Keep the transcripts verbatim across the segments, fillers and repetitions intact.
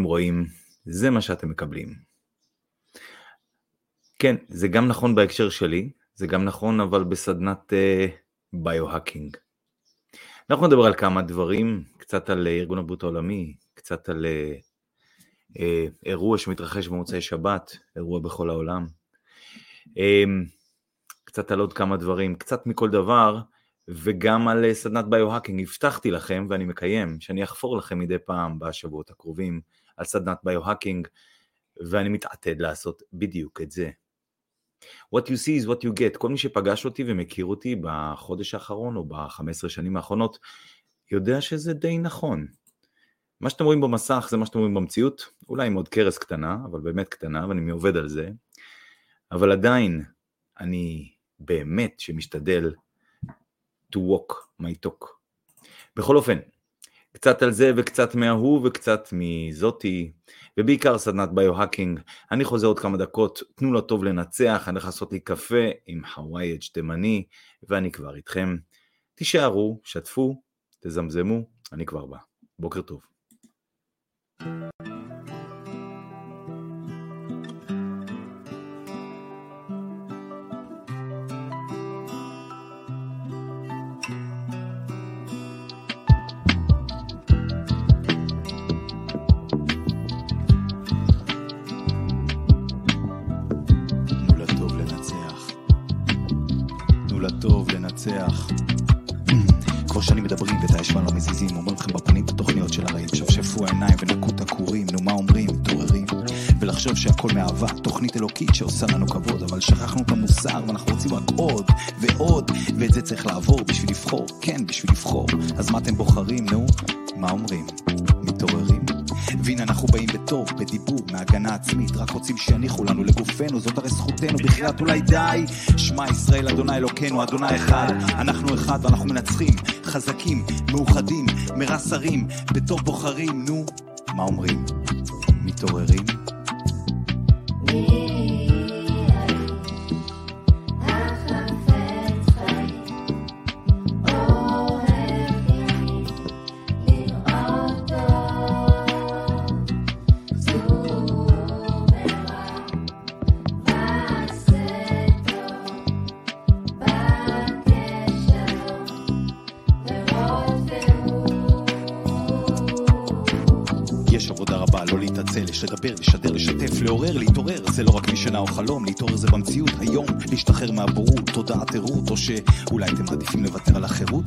רואים, זה מה שאתם מקבלים. כן, זה גם נכון בהקשר שלי, זה גם נכון אבל בסדנת ביו-האקינג. Uh, אנחנו נדבר על כמה דברים, קצת על ארגון הבריאות העולמי, קצת על uh, uh, אירוע שמתרחש במוצאי שבת, אירוע בכל העולם, uh, קצת על עוד כמה דברים, קצת מכל דבר, וגם על uh, סדנת ביו-האקינג. הבטחתי לכם ואני מקיים שאני אחפור לכם מדי פעם בשבועות הקרובים על סדנת ביו-האקינג, ואני מתעתד לעשות בדיוק את זה. What you see is what you get. כל מי שפגש אותי ומכיר אותי בחודש האחרון או ב-חמש עשרה שנים האחרונות, יודע שזה די נכון. מה שאתם רואים במסך זה מה שאתם רואים במציאות, אולי עם עוד קרס קטנה, אבל באמת קטנה, ואני עובד על זה. אבל עדיין, אני באמת שמשתדל to walk my talk. בכל אופן, קצת על זה וקצת מההוא וקצת מזאתי, ובעיקר סדנת ביו-האקינג. אני חוזר עוד כמה דקות, תנו לו טוב לנצח, אני הולך לעשות לי קפה עם חווייג' תימני, ואני כבר איתכם. תישארו, שתפו, תזמזמו, אני כבר בא. בוקר טוב. כבר שנים מדברים ואת הישבן לא מזיזים, אומרים לכם בפנים את התוכניות של הרעים, שפשפו העיניים ונקו את הכורים, נו מה אומרים, מתעוררים ולחשוב שהכל מאהבה, תוכנית אלוקית שעושה לנו כבוד, אבל שכחנו את המוסר ואנחנו רוצים רק עוד ועוד, ואת זה צריך לעבור בשביל לבחור, כן בשביל לבחור. אז מה אתם בוחרים? נו מה אומרים, מתעוררים. והנה אנחנו באים בטוב, בדיבור, מהגנה עצמית, רק רוצים שיניחו לנו לגופנו, זאת הרי זכותנו, בחיית אולי די. שמע ישראל אדוני אלוקינו, אדוני אחד, אנחנו אחד ואנחנו מנצחים, חזקים, מאוחדים, מרסרים, בטוב בוחרים, נו, מה אומרים? מתעוררים? יש לדבר, לשדר, לשתף, לעורר, להתעורר. זה לא רק משנה או חלום, להתעורר זה במציאות היום, להשתחרר מהבורות, תודעת עירות, או שאולי אתם מעדיפים לוותר על החירות?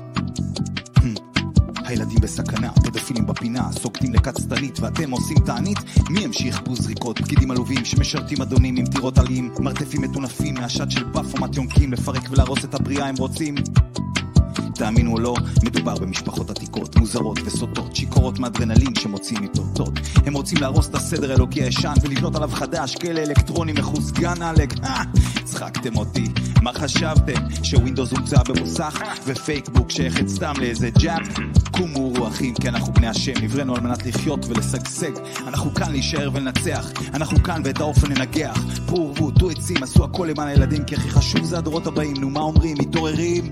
הילדים בסכנה, פדופילים בפינה, סוגדים לקצתנית ואתם עושים תענית. מי המשיך בוזריקות, פקידים עלובים שמשרתים אדונים עם טירות עלים, מרתפים מטונפים מהשד של פף או מתיונקים, לפרק ולהרוס את הבריאה הם רוצים. תאמינו או לא, מדובר במשפחות עתיקות, מוזרות וסוטות, שיקורות מאדרנלין שמוצאים מפורטות. הם רוצים להרוס את הסדר האלוקי הישן ולבנות עליו חדש, כאלה אלקטרוני מחוסגן עלק. צחקתם אותי, מה חשבתם? שווינדוס הומצא במוסך ופייסבוק שייכת סתם לאיזה ג'אפ? קומו רוחים, כי אנחנו בני השם, נברנו על מנת לחיות ולשגשג. אנחנו כאן להישאר ולנצח, אנחנו כאן ואת האופן ננגח. פרו ורבו, תו עצים, עשו הכל למען הילדים, כי הכי חשוב זה הדורות הבאים. נו מה אומרים? מתעוררים?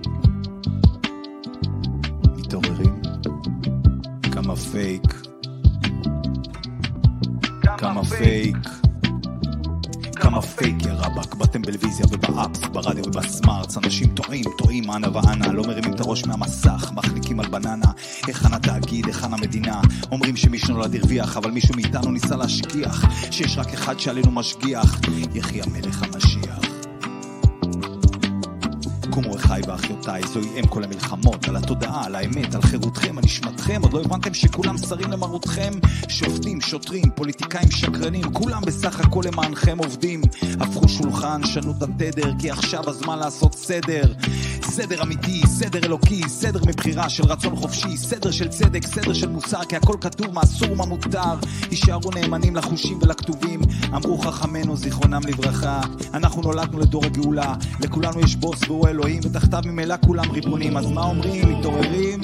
מתעוררים? כמה פייק, כמה פייק, כמה פייק יא רבק. באתם בלוויזיה ובאפס, ברדיו ובסמארטס, אנשים טועים, טועים, אנה ואנה, לא מרימים את הראש מהמסך, מחליקים על בננה. היכן התאגיד, היכן המדינה? אומרים שמישהו נולד הרוויח, אבל מישהו מאיתנו ניסה להשגיח, שיש רק אחד שעלינו משגיח, יחי המלך המשיח. קומו אחי ואחיותיי, זוהי אם כל המלחמות, על התודעה, על האמת, על חירותכם, על נשמתכם. עוד לא הבנתם שכולם שרים למרותכם? שופטים, שוטרים, פוליטיקאים, שקרנים, כולם בסך הכל למענכם עובדים. הפכו שולחן, שנו את התדר, כי עכשיו הזמן לעשות סדר. סדר אמיתי, סדר אלוקי, סדר מבחירה של רצון חופשי, סדר של צדק, סדר של מוסר, כי הכל כתוב מה אסור ומה מותר. יישארו נאמנים לחושים ולכתובים, אמרו חכמנו זיכרונם לברכה. אנחנו נולדנו לדור הגאולה, לכולנו יש בוס והוא אלוהים, ותחתיו ממילא כולם ריבונים. אז מה אומרים? מתעוררים?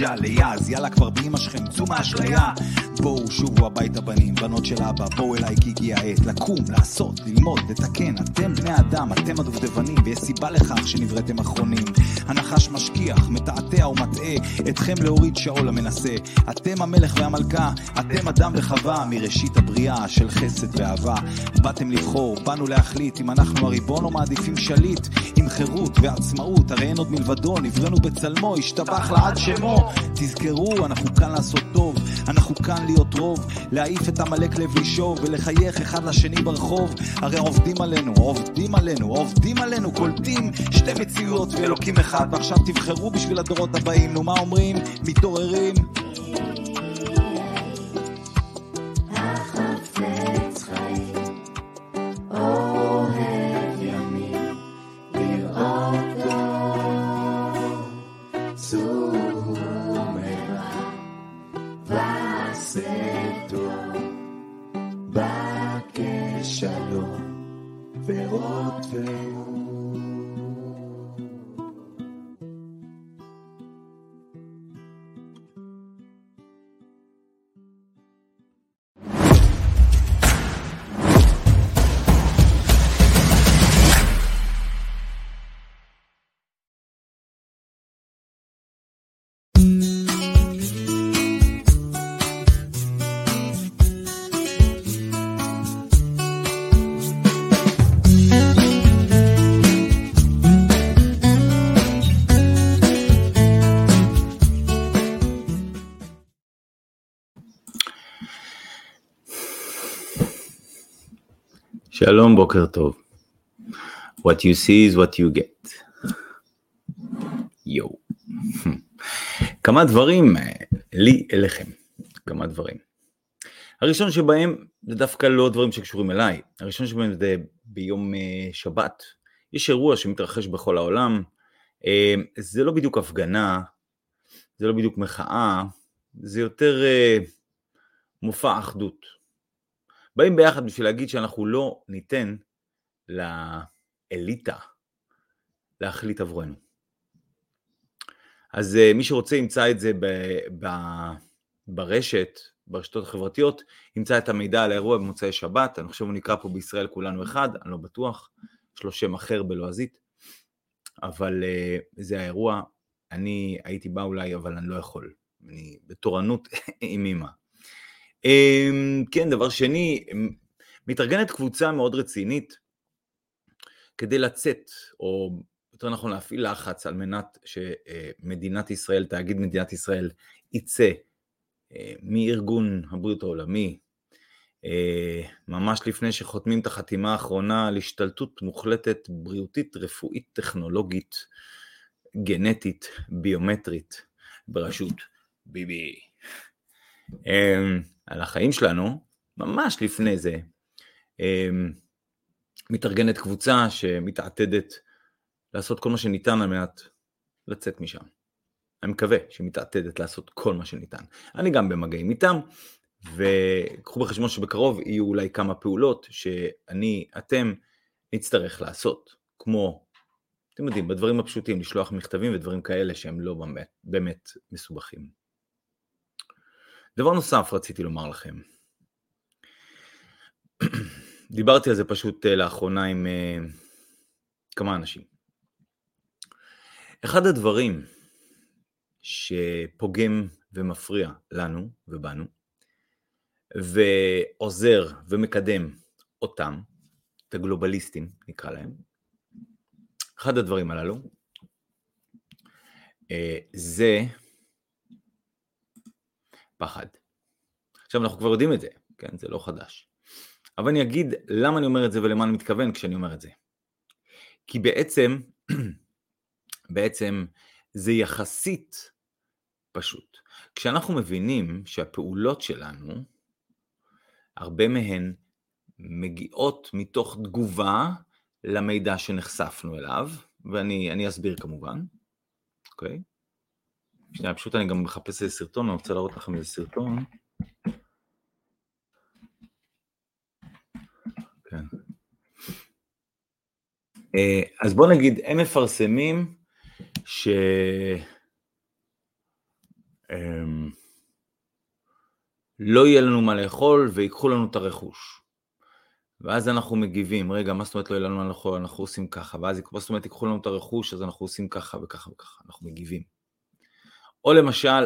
ג'ה ליאז, יאללה כבר באמא שלכם, צאו מהאשליה. בואו שובו הביתה בנים, בנות של אבא, בואו אליי כי הגיע העת לקום, לעשות, ללמוד, לתקן. אתם בני אדם, אתם הדובדבנים, ויש סיבה לכך שנבראתם אחרונים. הנחש משכיח, מתעתע ומטעה, אתכם להוריד שאול המנסה. אתם המלך והמלכה, אתם אדם וחווה, מראשית הבריאה של חסד ואהבה. באתם לבחור, באנו להחליט אם אנחנו הריבון או מעדיפים שליט, עם חירות ועצמאות, הרי אין עוד מלבדו, נבראנו בצלמו, השתבח לעד שמו. תזכרו, אנחנו כאן לעשות טוב, אנחנו כאן להיות רוב, להעיף את המלאק לב לשוב ולחייך אחד לשני ברחוב. הרי עובדים עלינו, עובדים עלינו, עובדים עלינו, קולטים שתי מציאויות ואלוקים אחד, ועכשיו תבחרו בשביל הדורות הבאים. נו מה אומרים? מתעוררים. שלום, בוקר טוב. What you see is what you get. יו. כמה דברים לי אליכם. כמה דברים. הראשון שבהם זה דווקא לא דברים שקשורים אליי. הראשון שבהם זה ביום שבת. יש אירוע שמתרחש בכל העולם. זה לא בדיוק הפגנה, זה לא בדיוק מחאה, זה יותר מופע אחדות. באים ביחד בשביל להגיד שאנחנו לא ניתן לאליטה להחליט עבורנו. אז מי שרוצה ימצא את זה ב- ב- ברשת, ברשתות החברתיות, ימצא את המידע על האירוע במוצאי שבת. אני חושב הוא נקרא פה בישראל כולנו אחד, אני לא בטוח, יש לו שם אחר בלועזית, אבל זה האירוע. אני הייתי בא אולי, אבל אני לא יכול, אני בתורנות עם אמא. כן, דבר שני, מתארגנת קבוצה מאוד רצינית כדי לצאת, או יותר נכון להפעיל לחץ על מנת שמדינת ישראל, תאגיד מדינת ישראל, יצא מארגון הבריאות העולמי, ממש לפני שחותמים את החתימה האחרונה על השתלטות מוחלטת, בריאותית, רפואית, טכנולוגית, גנטית, ביומטרית, בראשות ביבי. על החיים שלנו, ממש לפני זה, מתארגנת קבוצה שמתעתדת לעשות כל מה שניתן על מנת לצאת משם. אני מקווה שמתעתדת לעשות כל מה שניתן. אני גם במגעים איתם, וקחו בחשבון שבקרוב יהיו אולי כמה פעולות שאני, אתם, נצטרך לעשות, כמו, אתם יודעים, בדברים הפשוטים, לשלוח מכתבים ודברים כאלה שהם לא באמת, באמת מסובכים. דבר נוסף רציתי לומר לכם, דיברתי על זה פשוט לאחרונה עם uh, כמה אנשים. אחד הדברים שפוגם ומפריע לנו ובנו, ועוזר ומקדם אותם, את הגלובליסטים נקרא להם, אחד הדברים הללו, uh, זה פחד. עכשיו אנחנו כבר יודעים את זה, כן? זה לא חדש. אבל אני אגיד למה אני אומר את זה ולמה אני מתכוון כשאני אומר את זה. כי בעצם, בעצם זה יחסית פשוט. כשאנחנו מבינים שהפעולות שלנו, הרבה מהן מגיעות מתוך תגובה למידע שנחשפנו אליו, ואני אני אסביר כמובן, אוקיי? שנייה, פשוט אני גם מחפש איזה סרטון, אני רוצה להראות לכם איזה סרטון. כן. אז בוא נגיד, הם מפרסמים ש... לא יהיה לנו מה לאכול ויקחו לנו את הרכוש. ואז אנחנו מגיבים, רגע, מה זאת אומרת לא יהיה לנו מה לאכול, אנחנו עושים ככה, ואז מה זאת אומרת ייקחו לנו את הרכוש, אז אנחנו עושים ככה וככה וככה, אנחנו מגיבים. או למשל,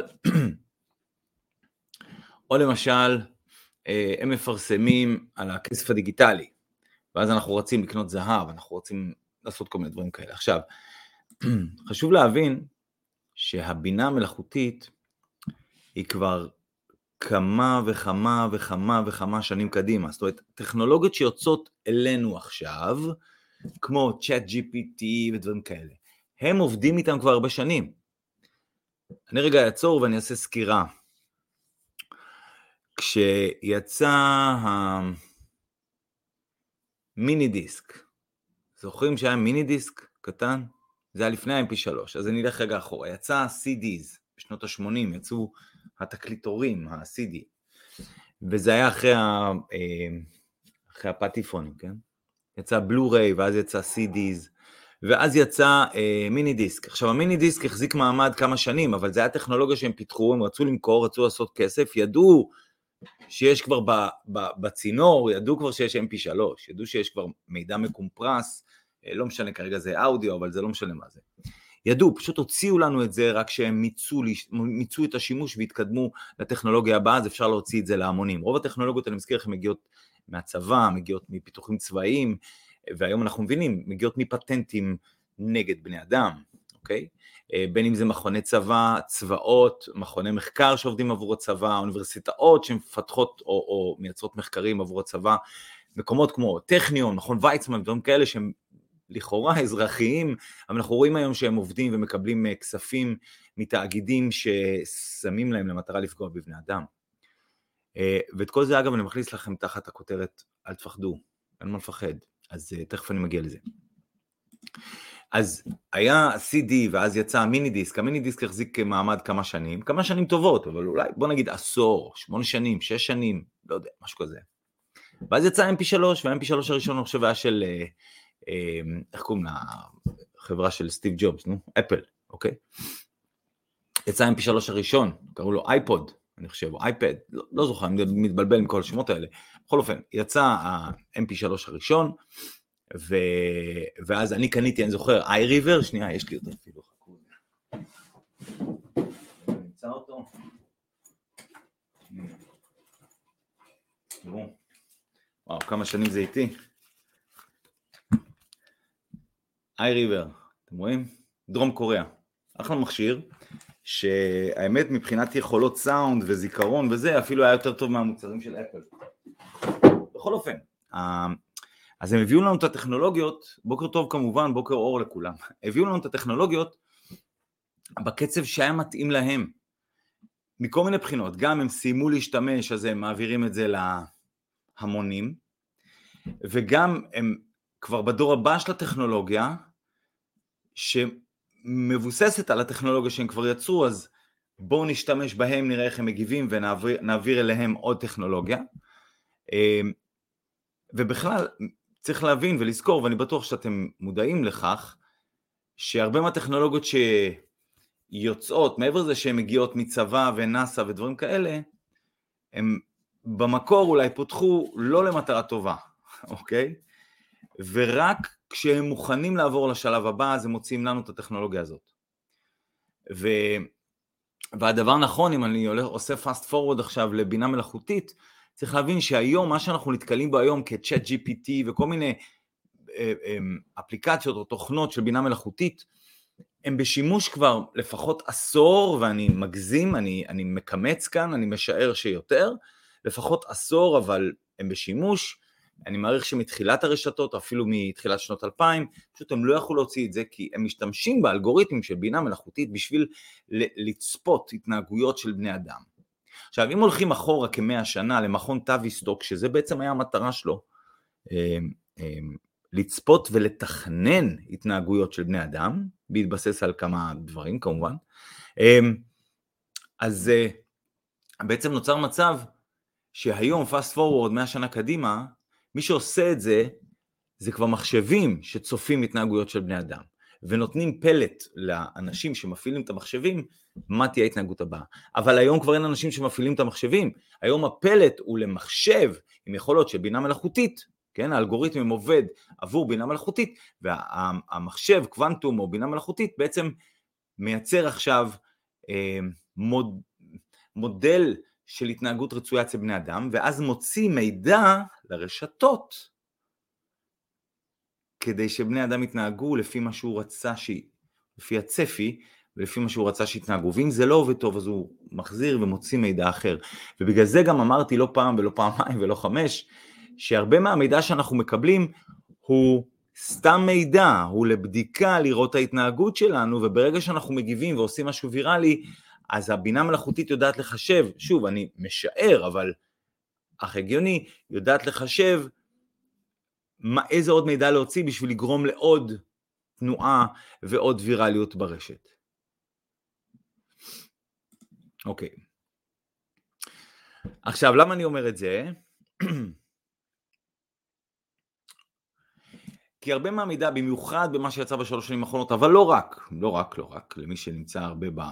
או למשל, הם מפרסמים על הכסף הדיגיטלי, ואז אנחנו רוצים לקנות זהב, אנחנו רוצים לעשות כל מיני דברים כאלה. עכשיו, חשוב להבין שהבינה המלאכותית היא כבר כמה וכמה וכמה וכמה שנים קדימה. זאת אומרת, טכנולוגיות שיוצאות אלינו עכשיו, כמו צ'אט ג'י פי טי ודברים כאלה, הם עובדים איתם כבר הרבה שנים. אני רגע אעצור ואני אעשה סקירה. כשיצא המיני דיסק, זוכרים שהיה מיני דיסק קטן? זה היה לפני ה-אם פי שלוש, אז אני אלך רגע אחורה. יצא ה-סי דיז, בשנות ה-שמונים יצאו התקליטורים, ה-סי די, וזה היה אחרי, ה, אחרי הפטיפונים, כן? יצא בלו-ריי, ואז יצא סי דיז, ואז יצא אה, מיני דיסק. עכשיו, המיני דיסק החזיק מעמד כמה שנים, אבל זה היה טכנולוגיה שהם פיתחו, הם רצו למכור, רצו לעשות כסף, ידעו שיש כבר ב, ב, בצינור, ידעו כבר שיש אם פי שלוש, ידעו שיש כבר מידע מקומפרס, אה, לא משנה כרגע זה אודיו, אבל זה לא משנה מה זה. ידעו, פשוט הוציאו לנו את זה, רק שהם מיצו, מיצו את השימוש והתקדמו לטכנולוגיה הבאה, אז אפשר להוציא את זה להמונים. רוב הטכנולוגיות, אני מזכיר לכם, מגיעות מהצבא, מגיעות מפיתוחים צבאיים, והיום אנחנו מבינים, מגיעות מפטנטים נגד בני אדם, אוקיי? בין אם זה מכוני צבא, צבאות, מכוני מחקר שעובדים עבור הצבא, אוניברסיטאות שמפתחות או, או מייצרות מחקרים עבור הצבא, מקומות כמו טכניון, מכון ויצמן, דברים כאלה שהם לכאורה אזרחיים, אבל אנחנו רואים היום שהם עובדים ומקבלים כספים מתאגידים ששמים להם למטרה לפגוע בבני אדם. ואת כל זה אגב אני מכניס לכם תחת הכותרת, אל תפחדו, אין מה לפחד, אז תכף אני מגיע לזה. אז היה סי די ואז יצא המיני דיסק, המיני דיסק החזיק מעמד כמה שנים, כמה שנים טובות, אבל אולי בוא נגיד עשור, שמונה שנים, שש שנים, לא יודע, משהו כזה. ואז יצא אם פי שלוש, וה-אם פי שלוש הראשון אני חושב היה של, איך קוראים לה, חברה של סטיב ג'ובס, נו, אפל, אוקיי? יצא אם פי שלוש הראשון, קראו לו אייפוד, אני חושב, או אייפד, לא, לא זוכר, אני מתבלבל עם כל השמות האלה. בכל אופן, יצא ה-אם פי שלוש הראשון, ו... ואז אני קניתי, אני זוכר, iRiver, שנייה, יש לי אותו אפילו, חכו. אני נמצא אותו. תראו, וואו, כמה שנים זה איתי. iRiver, אתם רואים? דרום קוריאה. אחלה מכשיר, שהאמת מבחינת יכולות סאונד וזיכרון וזה, אפילו היה יותר טוב מהמוצרים של אפל. בכל אופן, אז הם הביאו לנו את הטכנולוגיות, בוקר טוב כמובן, בוקר אור לכולם, הביאו לנו את הטכנולוגיות בקצב שהיה מתאים להם, מכל מיני בחינות, גם הם סיימו להשתמש, אז הם מעבירים את זה להמונים, וגם הם כבר בדור הבא של הטכנולוגיה, שמבוססת על הטכנולוגיה שהם כבר יצרו, אז בואו נשתמש בהם, נראה איך הם מגיבים, ונעביר אליהם עוד טכנולוגיה, ובכלל, צריך להבין ולזכור, ואני בטוח שאתם מודעים לכך, שהרבה מהטכנולוגיות שיוצאות, מעבר לזה שהן מגיעות מצבא ונאסא ודברים כאלה, הם במקור אולי פותחו לא למטרה טובה, אוקיי? ורק כשהם מוכנים לעבור לשלב הבא, אז הם מוצאים לנו את הטכנולוגיה הזאת. ו... והדבר נכון, אם אני עושה fast forward עכשיו לבינה מלאכותית, צריך להבין שהיום, מה שאנחנו נתקלים בו היום כ-צ'אט ג'י פי טי וכל מיני אפליקציות או תוכנות של בינה מלאכותית, הם בשימוש כבר לפחות עשור, ואני מגזים, אני, אני מקמץ כאן, אני משער שיותר, לפחות עשור, אבל הם בשימוש, אני מעריך שמתחילת הרשתות, אפילו מתחילת שנות אלפיים, פשוט הם לא יכולו להוציא את זה, כי הם משתמשים באלגוריתמים של בינה מלאכותית, בשביל לצפות התנהגויות של בני אדם. עכשיו, אם הולכים אחורה כמאה שנה למכון טאביסטוק, שזה בעצם היה המטרה שלו, לצפות ולתכנן התנהגויות של בני אדם, בהתבסס על כמה דברים כמובן, אז בעצם נוצר מצב שהיום, fast forward, מאה שנה קדימה, מי שעושה את זה, זה כבר מחשבים שצופים התנהגויות של בני אדם. ונותנים פלט לאנשים שמפעילים את המחשבים, מה תהיה ההתנהגות הבאה. אבל היום כבר אין אנשים שמפעילים את המחשבים, היום הפלט הוא למחשב, עם יכולות של בינה מלאכותית, כן, האלגוריתמים עובד עבור בינה מלאכותית, והמחשב, קוונטום או בינה מלאכותית, בעצם מייצר עכשיו אה, מוד, מודל של התנהגות רצויה אצל בני אדם, ואז מוציא מידע לרשתות, כדי שבני אדם יתנהגו לפי מה שהוא רצה, ש... לפי הצפי, ולפי מה שהוא רצה שיתנהגו. ואם זה לא עובד טוב, אז הוא מחזיר ומוציא מידע אחר. ובגלל זה גם אמרתי לא פעם ולא פעמיים ולא חמש, שהרבה מהמידע שאנחנו מקבלים, הוא סתם מידע, הוא לבדיקה לראות ההתנהגות שלנו, וברגע שאנחנו מגיבים ועושים משהו ויראלי, אז הבינה מלאכותית יודעת לחשב, שוב, אני משער, אבל אך הגיוני, יודעת לחשב, מה, איזה עוד מידע להוציא בשביל לגרום לעוד תנועה ועוד ויראליות ברשת. אוקיי. עכשיו, למה אני אומר את זה? כי הרבה מהמידע, במיוחד במה שיצא בשלוש שנים האחרונות, אבל לא רק, לא רק, לא רק, למי שנמצא הרבה ב...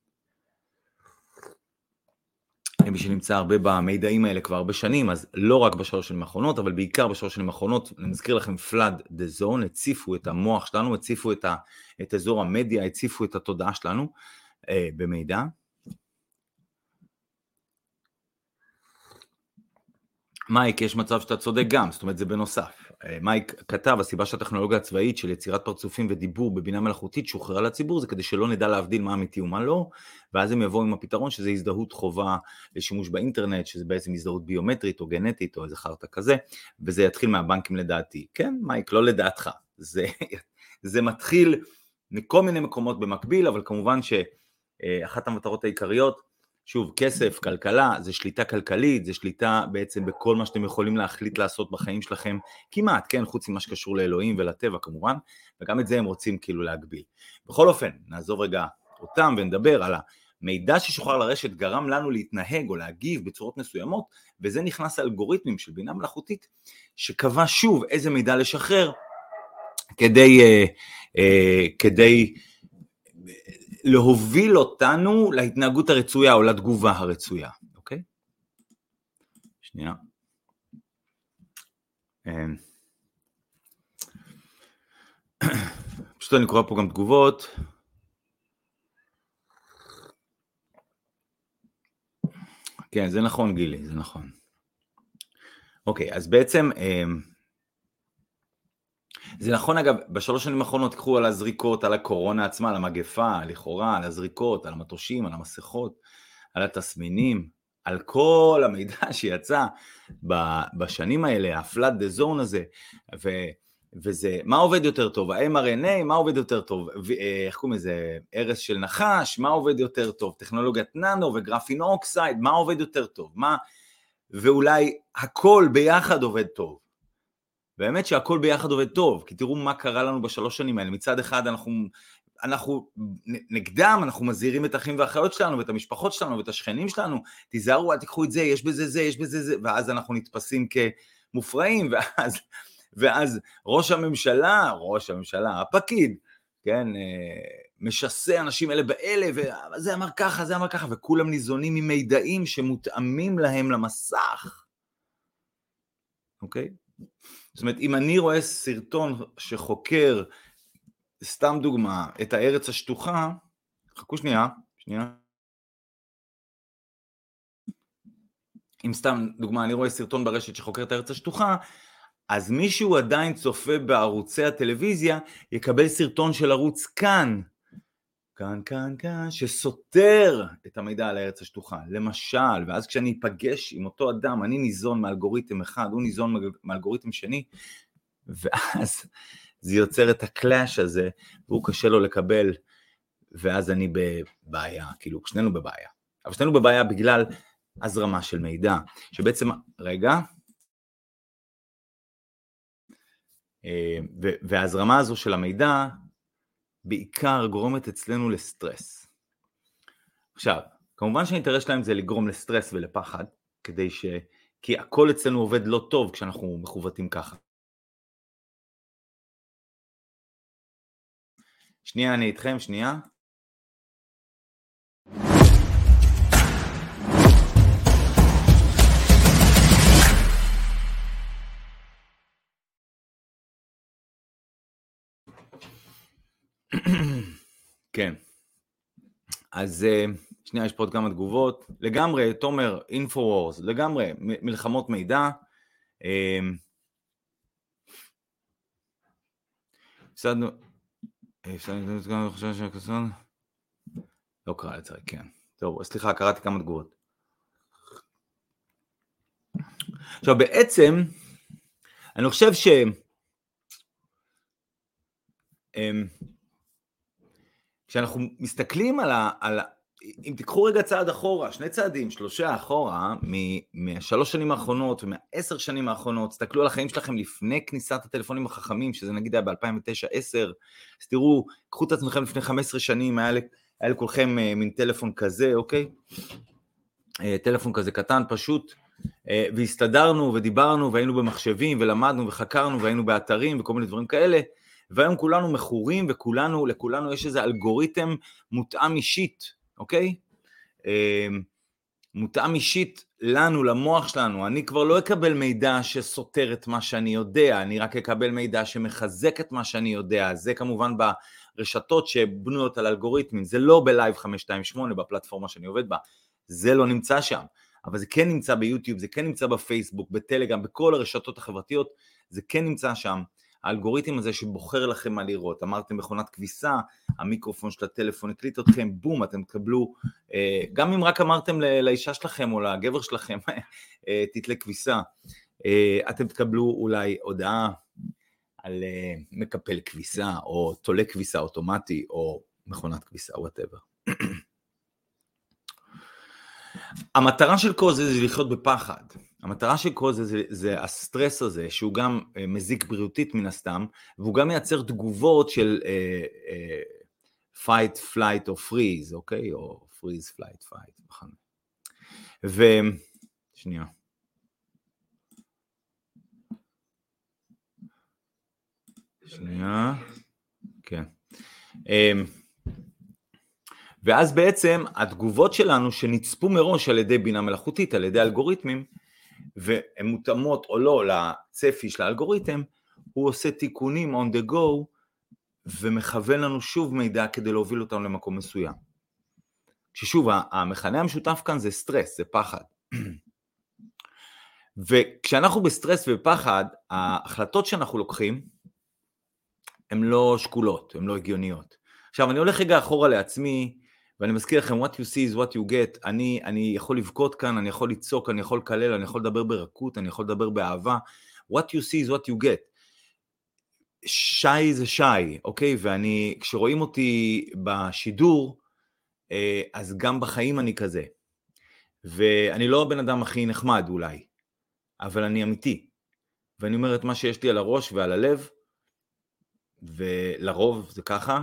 למי שנמצא הרבה במידעים האלה כבר הרבה שנים, אז לא רק בשלוש שנים האחרונות, אבל בעיקר בשלוש שנים האחרונות, אני מזכיר לכם, flood the zone, הציפו את המוח שלנו, הציפו את, ה, את אזור המדיה, הציפו את התודעה שלנו אה, במידע. מייק, יש מצב שאתה צודק גם, זאת אומרת זה בנוסף. מייק כתב, הסיבה שהטכנולוגיה הצבאית של יצירת פרצופים ודיבור בבינה מלאכותית שוחררה לציבור, זה כדי שלא נדע להבדיל מה אמיתי ומה לא, ואז הם יבואו עם הפתרון שזה הזדהות חובה לשימוש באינטרנט, שזה בעצם הזדהות ביומטרית או גנטית או איזה חרטה כזה, וזה יתחיל מהבנקים לדעתי. כן, מייק, לא לדעתך. זה, זה מתחיל מכל מיני מקומות במקביל, אבל כמובן שאחת המטרות העיקריות, שוב, כסף, כלכלה, זה שליטה כלכלית, זה שליטה בעצם בכל מה שאתם יכולים להחליט לעשות בחיים שלכם, כמעט, כן, חוץ ממה שקשור לאלוהים ולטבע כמובן, וגם את זה הם רוצים כאילו להגביל. בכל אופן, נעזוב רגע אותם ונדבר על המידע ששוחרר לרשת גרם לנו להתנהג או להגיב בצורות מסוימות, וזה נכנס לאלגוריתמים של בינה מלאכותית, שקבע שוב איזה מידע לשחרר, כדי, אה, אה, כדי, להוביל אותנו להתנהגות הרצויה או לתגובה הרצויה, אוקיי? שנייה. פשוט אני קורא פה גם תגובות. כן, זה נכון גילי, זה נכון. אוקיי, אז בעצם... זה נכון אגב, בשלוש שנים האחרונות קחו על הזריקות, על הקורונה עצמה, על המגפה, לכאורה, על הזריקות, על המטושים, על המסכות, על התסמינים, על כל המידע שיצא בשנים האלה, ה-flood the zone הזה, ו, וזה, מה עובד יותר טוב? ה-אם אר אן איי, מה עובד יותר טוב? איך קוראים לזה? הרס של נחש, מה עובד יותר טוב? טכנולוגיית ננו וגרפין אוקסייד, מה עובד יותר טוב? מה... ואולי הכל ביחד עובד טוב. באמת שהכל ביחד עובד טוב, כי תראו מה קרה לנו בשלוש שנים האלה. מצד אחד אנחנו, אנחנו נגדם, אנחנו מזהירים את האחים והאחיות שלנו, ואת המשפחות שלנו, ואת השכנים שלנו, תיזהרו, אל תיקחו את זה, יש בזה זה, יש בזה זה, ואז אנחנו נתפסים כמופרעים, ואז, ואז ראש הממשלה, ראש הממשלה, הפקיד, כן, משסה אנשים אלה באלה, וזה אמר ככה, זה אמר ככה, וכולם ניזונים ממידעים שמותאמים להם למסך. אוקיי? זאת אומרת, אם אני רואה סרטון שחוקר, סתם דוגמה, את הארץ השטוחה, חכו שנייה, שנייה. אם סתם דוגמה, אני רואה סרטון ברשת שחוקר את הארץ השטוחה, אז מישהו עדיין צופה בערוצי הטלוויזיה, יקבל סרטון של ערוץ כאן, כאן, כאן, כאן, שסותר את המידע על הארץ השטוחה. למשל, ואז כשאני אפגש עם אותו אדם, אני ניזון מאלגוריתם אחד, הוא ניזון מאלגוריתם שני, ואז זה יוצר את הקלאש הזה, והוא קשה לו לקבל, ואז אני בבעיה, כאילו, שנינו בבעיה. אבל שנינו בבעיה בגלל הזרמה של מידע, שבעצם, רגע, וההזרמה הזו של המידע, בעיקר גורמת אצלנו לסטרס. עכשיו, כמובן שהאינטרס שלהם זה לגרום לסטרס ולפחד, כדי ש... כי הכל אצלנו עובד לא טוב כשאנחנו מחוותים ככה. שנייה, אני איתכם, שנייה. כן. אז שנייה, יש פה עוד כמה תגובות. לגמרי, תומר, אינפוורס, לגמרי, מלחמות מידע. הפסדנו, הפסדנו, אני חושב שהכסון, לא קרא לצריך, כן. טוב, סליחה, קראתי כמה תגובות. עכשיו, בעצם, אני חושב ש... כשאנחנו מסתכלים על ה... על ה... אם תיקחו רגע צעד אחורה, שני צעדים, שלושה אחורה, מהשלוש שנים האחרונות ומהעשר שנים האחרונות, תסתכלו על החיים שלכם לפני כניסת הטלפונים החכמים, שזה נגיד היה ב-אלפיים ותשע עשר, אז תראו, קחו את עצמכם לפני חמש עשרה שנים, היה, היה לכולכם מין טלפון כזה, אוקיי? טלפון כזה קטן, פשוט, והסתדרנו ודיברנו, והיינו במחשבים, ולמדנו וחקרנו, והיינו באתרים וכל מיני דברים כאלה, והיום כולנו מכורים, וכולנו, לכולנו יש איזה אלגוריתם מותאם אישית, אוקיי? מותאם אישית לנו, למוח שלנו. אני כבר לא אקבל מידע שסותר את מה שאני יודע, אני רק אקבל מידע שמחזק את מה שאני יודע. זה כמובן ברשתות שבנויות על אלגוריתמים, זה לא בלייב חמש שתיים שמונה בפלטפורמה שאני עובד בה, זה לא נמצא שם, אבל זה כן נמצא ביוטיוב, זה כן נמצא בפייסבוק, בטלגרם, בכל הרשתות החברתיות, זה כן נמצא שם. האלגוריתם הזה שבוחר לכם מה לראות, אמרתם מכונת כביסה, המיקרופון של הטלפון הקליט אתכם, בום, אתם תקבלו, גם אם רק אמרתם לאישה שלכם או לגבר שלכם, תתלה כביסה, אתם תקבלו אולי הודעה על מקפל כביסה, או תולה כביסה אוטומטי, או מכונת כביסה, whatever. המטרה של כל זה זה לחיות בפחד. המטרה של כל זה, זה זה הסטרס הזה, שהוא גם uh, מזיק בריאותית מן הסתם, והוא גם מייצר תגובות של uh, uh, fight, flight או freeze, אוקיי? או freeze, flight, fight. נכון. ו... שנייה. שנייה. כן. Um, ואז בעצם התגובות שלנו שנצפו מראש על ידי בינה מלאכותית, על ידי אלגוריתמים, והן מותאמות או לא לצפי של האלגוריתם, הוא עושה תיקונים on the go, ומכוון לנו שוב מידע כדי להוביל אותנו למקום מסוים. ששוב, המכנה המשותף כאן זה סטרס, זה פחד. וכשאנחנו בסטרס ופחד, ההחלטות שאנחנו לוקחים, הן לא שקולות, הן לא הגיוניות. עכשיו, אני הולך רגע אחורה לעצמי, ואני מזכיר לכם, what you see is what you get, אני, אני יכול לבכות כאן, אני יכול לצעוק, אני יכול לקלל, אני יכול לדבר ברכות, אני יכול לדבר באהבה, what you see is what you get, שי זה שי, אוקיי, ואני, כשרואים אותי בשידור, אז גם בחיים אני כזה, ואני לא הבן אדם הכי נחמד אולי, אבל אני אמיתי, ואני אומר את מה שיש לי על הראש ועל הלב, ולרוב זה ככה,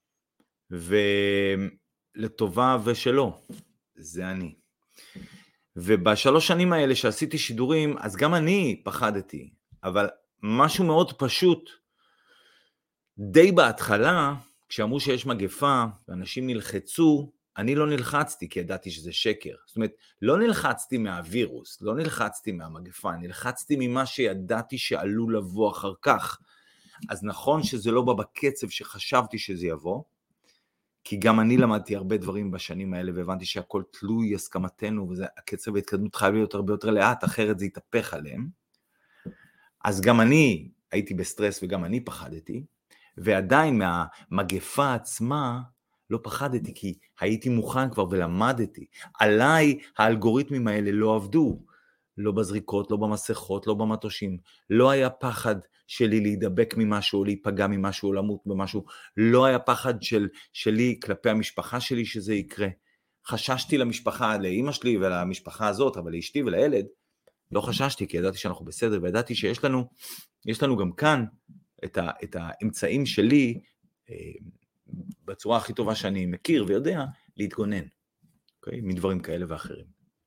ולטובה ושלא, זה אני. ובשלוש שנים האלה שעשיתי שידורים, אז גם אני פחדתי, אבל משהו מאוד פשוט, די בהתחלה, כשאמרו שיש מגפה, ואנשים נלחצו, אני לא נלחצתי, כי ידעתי שזה שקר. זאת אומרת, לא נלחצתי מהווירוס, לא נלחצתי מהמגפה, נלחצתי ממה שידעתי שעלול לבוא אחר כך. אז נכון שזה לא בא בקצב שחשבתי שזה יבוא, כי גם אני למדתי הרבה דברים בשנים האלה, והבנתי שהכל תלוי הסכמתנו, והקצב ההתקדמות חייב להיות הרבה יותר לאט, אחרת זה יתהפך עליהם. אז גם אני הייתי בסטרס וגם אני פחדתי, ועדיין מהמגפה עצמה לא פחדתי, כי הייתי מוכן כבר ולמדתי. עליי האלגוריתמים האלה לא עבדו, לא בזריקות, לא במסכות, לא במטושים. לא היה פחד שלי להידבק ממשהו, להיפגע ממשהו, למות במשהו. לא היה פחד של, שלי כלפי המשפחה שלי שזה יקרה. חששתי למשפחה, לאמא שלי ולמשפחה הזאת, אבל לאשתי ולילד, לא חששתי, כי ידעתי שאנחנו בסדר, וידעתי שיש לנו, יש לנו גם כאן את, ה, את האמצעים שלי, בצורה הכי טובה שאני מכיר ויודע, להתגונן, אוקיי? מדברים כאלה ואחרים.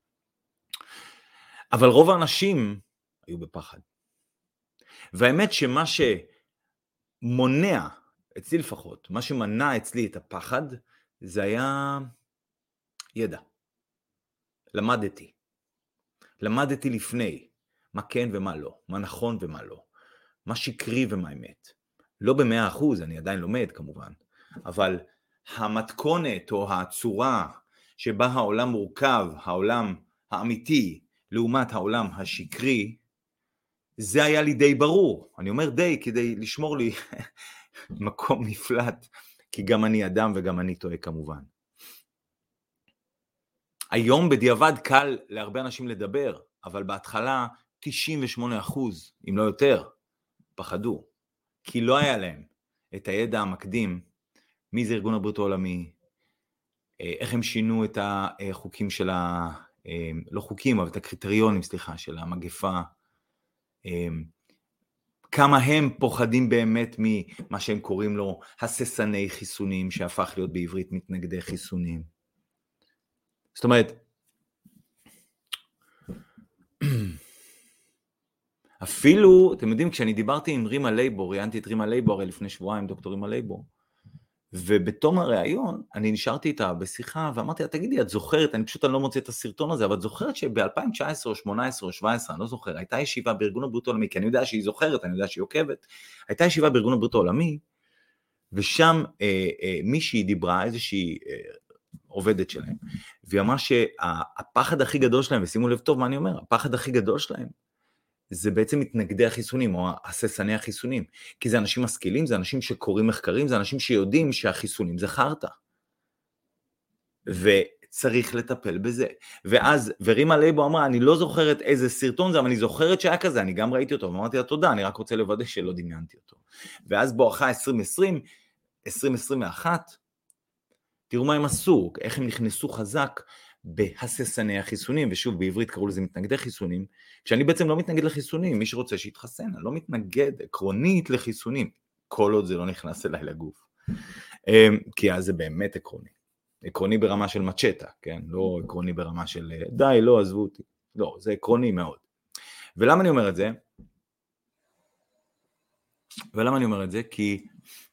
אבל רוב האנשים היו בפחד. והאמת שמה שמונע אצלי לפחות, מה שמנע אצלי את הפחד, זה היה ידע. למדתי. למדתי לפני, מה כן ומה לא, מה נכון ומה לא, מה שקרי ומה אמת. לא במאה אחוז, אני עדיין לומד כמובן, אבל המתכונת או הצורה שבה העולם מורכב, העולם האמיתי, לעומת העולם השקרי, זה היה לי די ברור. אני אומר די כדי לשמור לי מקום נפלט, כי גם אני אדם וגם אני טועה כמובן. היום בדיעבד קל להרבה אנשים לדבר, אבל בהתחלה תשעים ושמונה אחוז, אם לא יותר, פחדו. כי לא היה להם את הידע המקדים, מי זה ארגון הבריאות העולמי, איך הם שינו את החוקים של ה... לא חוקים, אבל את הקריטריונים, סליחה, של המגפה, כמה הם פוחדים באמת ממה שהם קוראים לו הססני חיסונים, שהפך להיות בעברית מתנגדי חיסונים. זאת אומרת, אפילו, אתם יודעים, כשאני דיברתי עם רימה לייבור, ראיינתי את רימה לייבור לפני שבועיים, דוקטור רימה לייבור, ובתום הראיון, אני נשארתי איתה בשיחה, ואמרתי לה, תגידי, את זוכרת, אני פשוט אני לא מוצא את הסרטון הזה, אבל את זוכרת שב-אלפיים תשע עשרה או שמונה עשרה או שבע עשרה, אני לא זוכר, הייתה ישיבה בארגון הבריאות העולמי, כי אני יודע שהיא זוכרת, אני יודע שהיא עוקבת, הייתה ישיבה בארגון הבריאות העולמי, ושם אה, אה, מישהי דיברה, איזושהי אה, עובדת שלהם, והיא אמרה שהפחד הכי גדול שלהם, ושימו לב טוב מה אני אומר, הפחד הכי גדול שלהם, זה בעצם מתנגדי החיסונים, או הססני החיסונים, כי זה אנשים משכילים, זה אנשים שקוראים מחקרים, זה אנשים שיודעים שהחיסונים זה חרטה, וצריך לטפל בזה. ואז, ורימה לייבור אמרה, אני לא זוכרת איזה סרטון זה, אבל אני זוכרת שהיה כזה, אני גם ראיתי אותו, ואמרתי לה תודה, אני רק רוצה לוודא שלא דמיינתי אותו. ואז בואכה עשרים עשרים, עשרים עשרים ואחת, תראו מה הם עשו, איך הם נכנסו חזק בהססני החיסונים, ושוב בעברית קראו לזה מתנגדי חיסונים, כשאני בעצם לא מתנגד לחיסונים, מי שרוצה שיתחסן, אני לא מתנגד עקרונית לחיסונים, כל עוד זה לא נכנס אליי לגוף, כי אז זה באמת עקרוני, עקרוני ברמה של מצ'טה, כן? לא עקרוני ברמה של די, לא עזבו אותי, לא, זה עקרוני מאוד. ולמה אני אומר את זה? ולמה אני אומר את זה? כי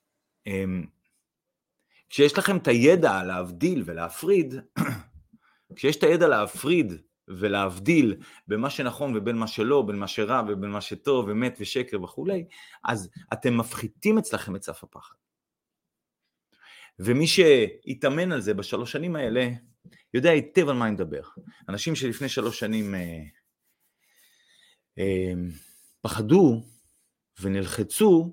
כשיש לכם את הידע להבדיל ולהפריד, כשיש את הידע להפריד ולהבדיל במה שנכון ובין מה שלא, בין מה שרע ובין מה שטוב ומת ושקר וכולי, אז אתם מפחיתים אצלכם את סף הפחד. ומי שיתאמן על זה בשלוש שנים האלה, יודע היטב על מה אני מדבר. אנשים שלפני שלוש שנים אה, אה, פחדו ונלחצו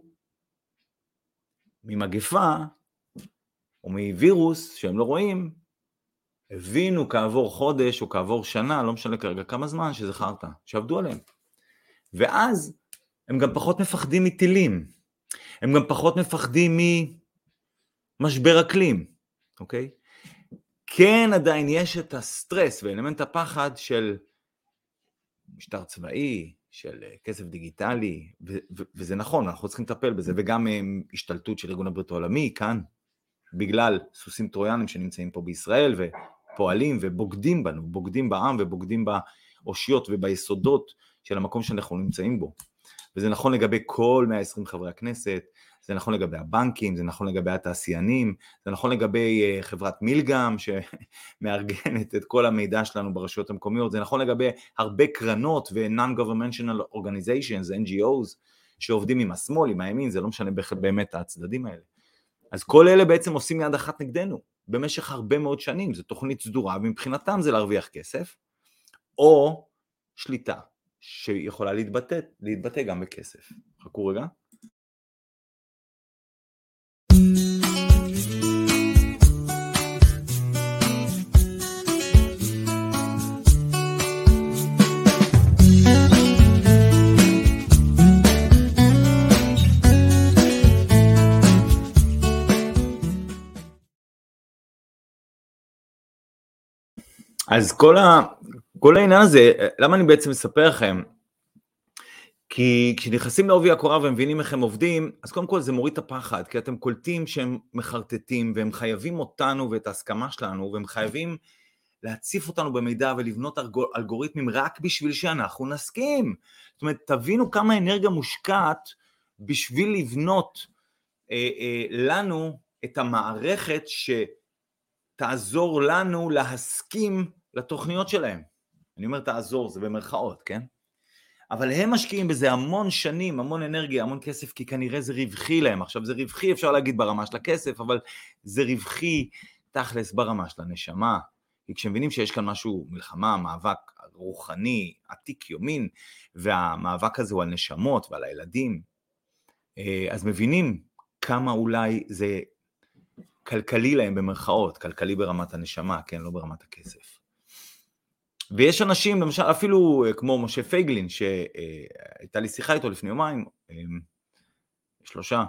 ממגפה, או מווירוס שהם לא רואים, הבינו כעבור חודש או כעבור שנה, לא משנה כרגע כמה זמן, שזה חרטה, שעבדו עליהם. ואז הם גם פחות מפחדים מטילים, הם גם פחות מפחדים ממשבר אקלים, אוקיי? כן עדיין יש את הסטרס ואלמנט הפחד של משטר צבאי, של כסף דיגיטלי, ו- ו- וזה נכון, אנחנו צריכים לטפל בזה, וגם השתלטות של ארגון הבריאות העולמי כאן, בגלל סוסים טרויאנים שנמצאים פה בישראל, ופועלים ובוגדים בנו, בוגדים בעם ובוגדים באושיות וביסודות של המקום שאנחנו נמצאים בו. וזה נכון לגבי כל מאה ועשרים חברי הכנסת, זה נכון לגבי הבנקים, זה נכון לגבי התעשיינים, זה נכון לגבי חברת מילגם שמארגנת את כל המידע שלנו ברשויות המקומיות, זה נכון לגבי הרבה קרנות ו-non-governmental organizations, אן ג'י או's, שעובדים עם השמאל, עם הימין, זה לא משנה באמת הצדדים האלה. אז כל אלה בעצם עושים יד אחת נגדנו, במשך הרבה מאוד שנים, זו תוכנית סדורה, ומבחינתם זה להרוויח כסף, או שליטה, שיכולה להתבטא, להתבטא גם בכסף. חכו רגע. אז כל, ה, כל העניין הזה, למה אני בעצם מספר לכם? כי כשנכנסים לעובי הקורה ומבינים איך הם עובדים, אז קודם כל זה מוריד את הפחד, כי אתם קולטים שהם מחרטטים, והם חייבים אותנו ואת ההסכמה שלנו, והם חייבים להציף אותנו במידע ולבנות אלגוריתמים רק בשביל שאנחנו נסכים. זאת אומרת, תבינו כמה אנרגיה מושקעת בשביל לבנות אה, אה, לנו את המערכת שתעזור לנו להסכים לתוכניות שלהם. אני אומר תעזור, זה במרכאות, כן? אבל הם משקיעים בזה המון שנים, המון אנרגיה, המון כסף, כי כנראה זה רווחי להם. עכשיו זה רווחי, אפשר להגיד ברמה של הכסף, אבל זה רווחי תכלס ברמה של הנשמה. כי כשמבינים שיש כאן משהו, מלחמה, מאבק רוחני, עתיק יומין, והמאבק הזה הוא על נשמות ועל הילדים, אז מבינים כמה אולי זה כלכלי להם במרכאות, כלכלי ברמת הנשמה, כן, לא ברמת הכסף. ויש אנשים, למשל, אפילו כמו משה פייגלין, שהייתה לי שיחה איתו לפני יומיים, שלושה,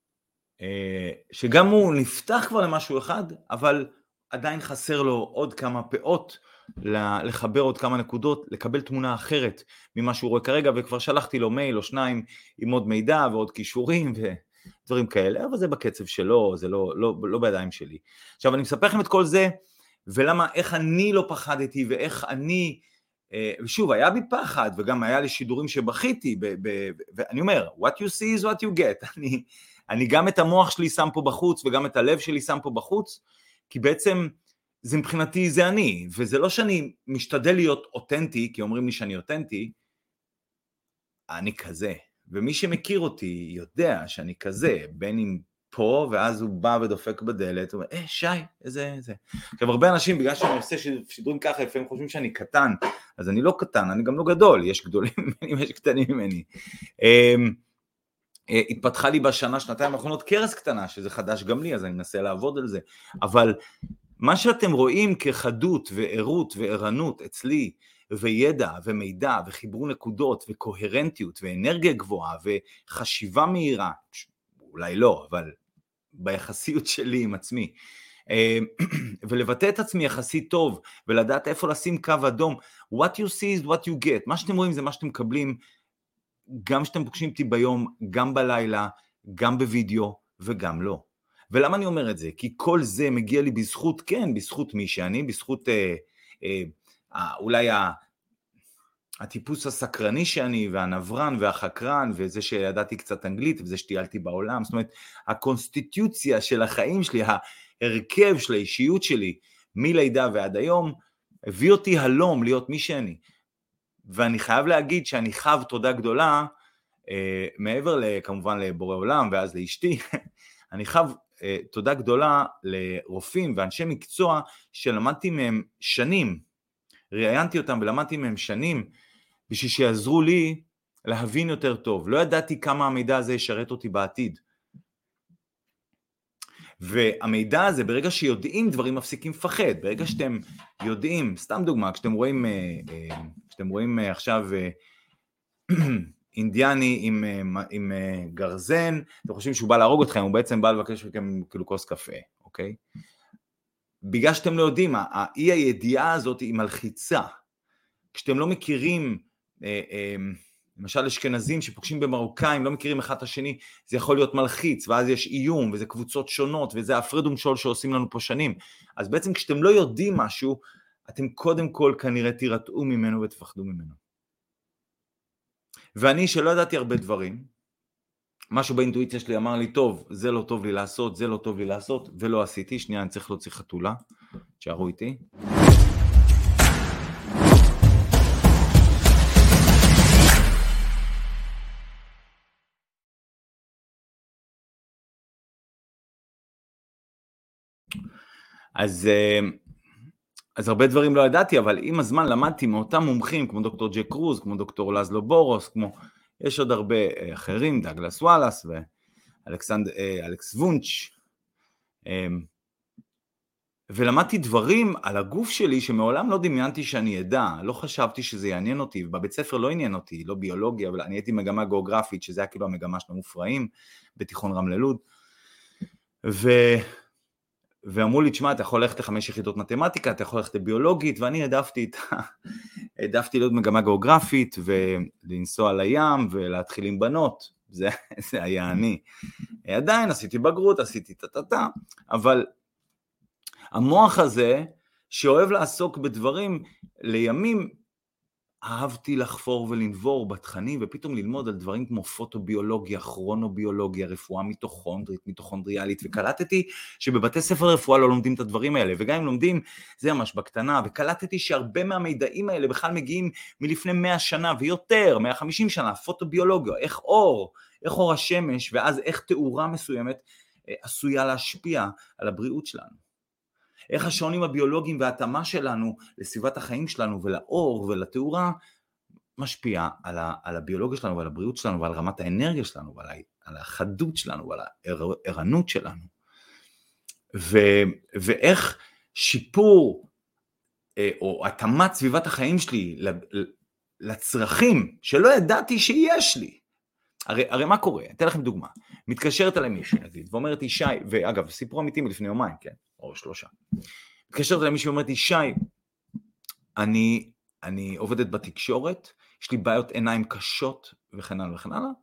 שגם הוא נפתח כבר למשהו אחד, אבל עדיין חסר לו עוד כמה פאות, לחבר עוד כמה נקודות, לקבל תמונה אחרת ממה שהוא רואה כרגע, וכבר שלחתי לו מייל או שניים עם עוד מידע ועוד קישורים ודברים כאלה, אבל זה בקצב שלו, זה לא, לא, לא בידיים שלי. עכשיו אני מספר לכם את כל זה, ולמה, איך אני לא פחדתי, ואיך אני, ושוב, היה בי פחד, וגם היה לי שידורים שבכיתי, ב, ב, ואני אומר, what you see is what you get, אני, אני גם את המוח שלי שם פה בחוץ, וגם את הלב שלי שם פה בחוץ, כי בעצם, זה מבחינתי, זה אני, וזה לא שאני משתדל להיות אותנטי, כי אומרים לי שאני אותנטי, אני כזה, ומי שמכיר אותי יודע שאני כזה, בין אם פה, ואז הוא בא ודופק בדלת, הוא אומר, אה, שי, איזה, איזה. עכשיו, הרבה אנשים, בגלל שאני עושה שידורים ככה, לפעמים חושבים שאני קטן, אז אני לא קטן, אני גם לא גדול, יש גדולים ממני ויש קטנים ממני. התפתחה לי בשנה, שנתיים האחרונות, קרס קטנה, שזה חדש גם לי, אז אני מנסה לעבוד על זה, אבל מה שאתם רואים כחדות וערות וערנות אצלי, וידע ומידע וחיבור נקודות וקוהרנטיות ואנרגיה גבוהה וחשיבה מהירה, אולי לא, אבל ביחסיות שלי עם עצמי, ולבטא את עצמי יחסית טוב, ולדעת איפה לשים קו אדום, what you see is what you get, מה שאתם רואים זה מה שאתם מקבלים, גם שאתם פוגשים אותי ביום, גם בלילה, גם בווידאו וגם לא. ולמה אני אומר את זה? כי כל זה מגיע לי בזכות, כן, בזכות מי שאני, בזכות אה, אה, אולי ה, הטיפוס הסקרני שאני, והנברן והחקרן, וזה שידעתי קצת אנגלית, וזה שטיילתי בעולם, זאת אומרת, הקונסטיטוציה של החיים שלי, ההרכב של האישיות שלי, מלידה ועד היום, הביא אותי הלום להיות מי שאני. ואני חייב להגיד שאני חב תודה גדולה, אה, מעבר כמובן לבורא עולם, ואז לאשתי, אני חב תודה גדולה לרופאים ואנשי מקצוע שלמדתי מהם שנים, ראיינתי אותם ולמדתי מהם שנים, בשביל שיעזרו לי להבין יותר טוב. לא ידעתי כמה המידע הזה ישרת אותי בעתיד. והמידע הזה, ברגע שיודעים דברים מפסיקים לפחד, ברגע שאתם יודעים, סתם דוגמה, כשאתם רואים, כשאתם רואים עכשיו אינדיאני עם, עם גרזן, אתם חושבים שהוא בא להרוג אתכם, הוא בעצם בא לבקש מכם כאילו כוס קפה, אוקיי? בגלל שאתם לא יודעים, האי הידיעה הזאת היא מלחיצה. כשאתם לא מכירים, למשל אשכנזים שפוגשים במרוקאים, לא מכירים אחד את השני, זה יכול להיות מלחיץ, ואז יש איום, וזה קבוצות שונות, וזה הפרד ומשול שעושים לנו פה שנים. אז בעצם כשאתם לא יודעים משהו, אתם קודם כל כנראה תירתעו ממנו ותפחדו ממנו. ואני שלא ידעתי הרבה דברים, משהו באינטואיציה שלי אמר לי, טוב, זה לא טוב לי לעשות, זה לא טוב לי לעשות, ולא עשיתי, שנייה, אני צריך להוציא חתולה, תשארו איתי. אז, אז הרבה דברים לא ידעתי, אבל עם הזמן למדתי מאותם מומחים, כמו דוקטור ג'ק קרוז, כמו דוקטור לזלו בורוס, כמו, יש עוד הרבה אחרים, דאגלס וואלאס ואלכס וונץ', ולמדתי דברים על הגוף שלי שמעולם לא דמיינתי שאני ידע, לא חשבתי שזה יעניין אותי, ובבית ספר לא עניין אותי, לא ביולוגיה, אבל אני הייתי מגמה גיאוגרפית, שזה היה כאילו המגמה של המופרעים, בתיכון רמלה לוד, ו... ואמרו לי, תשמע, אתה יכול ללכת לחמש יחידות מתמטיקה, אתה יכול ללכת לביולוגית, ואני העדפתי את ה... העדפתי להיות מגמה גיאוגרפית, ולנסוע לים, ולהתחיל עם בנות, זה, זה היה אני. עדיין עשיתי בגרות, עשיתי טטטה, אבל המוח הזה, שאוהב לעסוק בדברים, לימים אהבתי לחפור ולנבור בתכנים, ופתאום ללמוד על דברים כמו פוטוביולוגיה, כרונוביולוגיה, רפואה מיטוכונדרית, מיטוכונדריאלית, וקלטתי שבבתי ספר רפואה לא לומדים את הדברים האלה, וגם אם לומדים זה ממש בקטנה, וקלטתי שהרבה מהמידעים האלה בכלל מגיעים מלפני מאה שנה ויותר, מאה וחמישים שנה, פוטוביולוגיה, איך אור, איך אור השמש, ואז איך תאורה מסוימת עשויה להשפיע על הבריאות שלנו. איך השעונים הביולוגיים וההתאמה שלנו לסביבת החיים שלנו ולאור ולתאורה משפיע על, ה, על הביולוגיה שלנו ועל הבריאות שלנו ועל רמת האנרגיה שלנו ועל על החדות שלנו ועל הערנות שלנו. ו, ואיך שיפור או התאמת סביבת החיים שלי לצרכים שלא ידעתי שיש לי. הרי, הרי מה קורה? אתן לכם דוגמה. מתקשרת אליי מישהי, נגיד, ואומרת לי, שי, ואגב, סיפור אמיתי מלפני יומיים, כן? או שלושה. מתקשרת אליי מישהי ואומרת לי, שי, אני, אני עובדת בתקשורת, יש לי בעיות עיניים קשות, וכן הלאה וכן הלאה,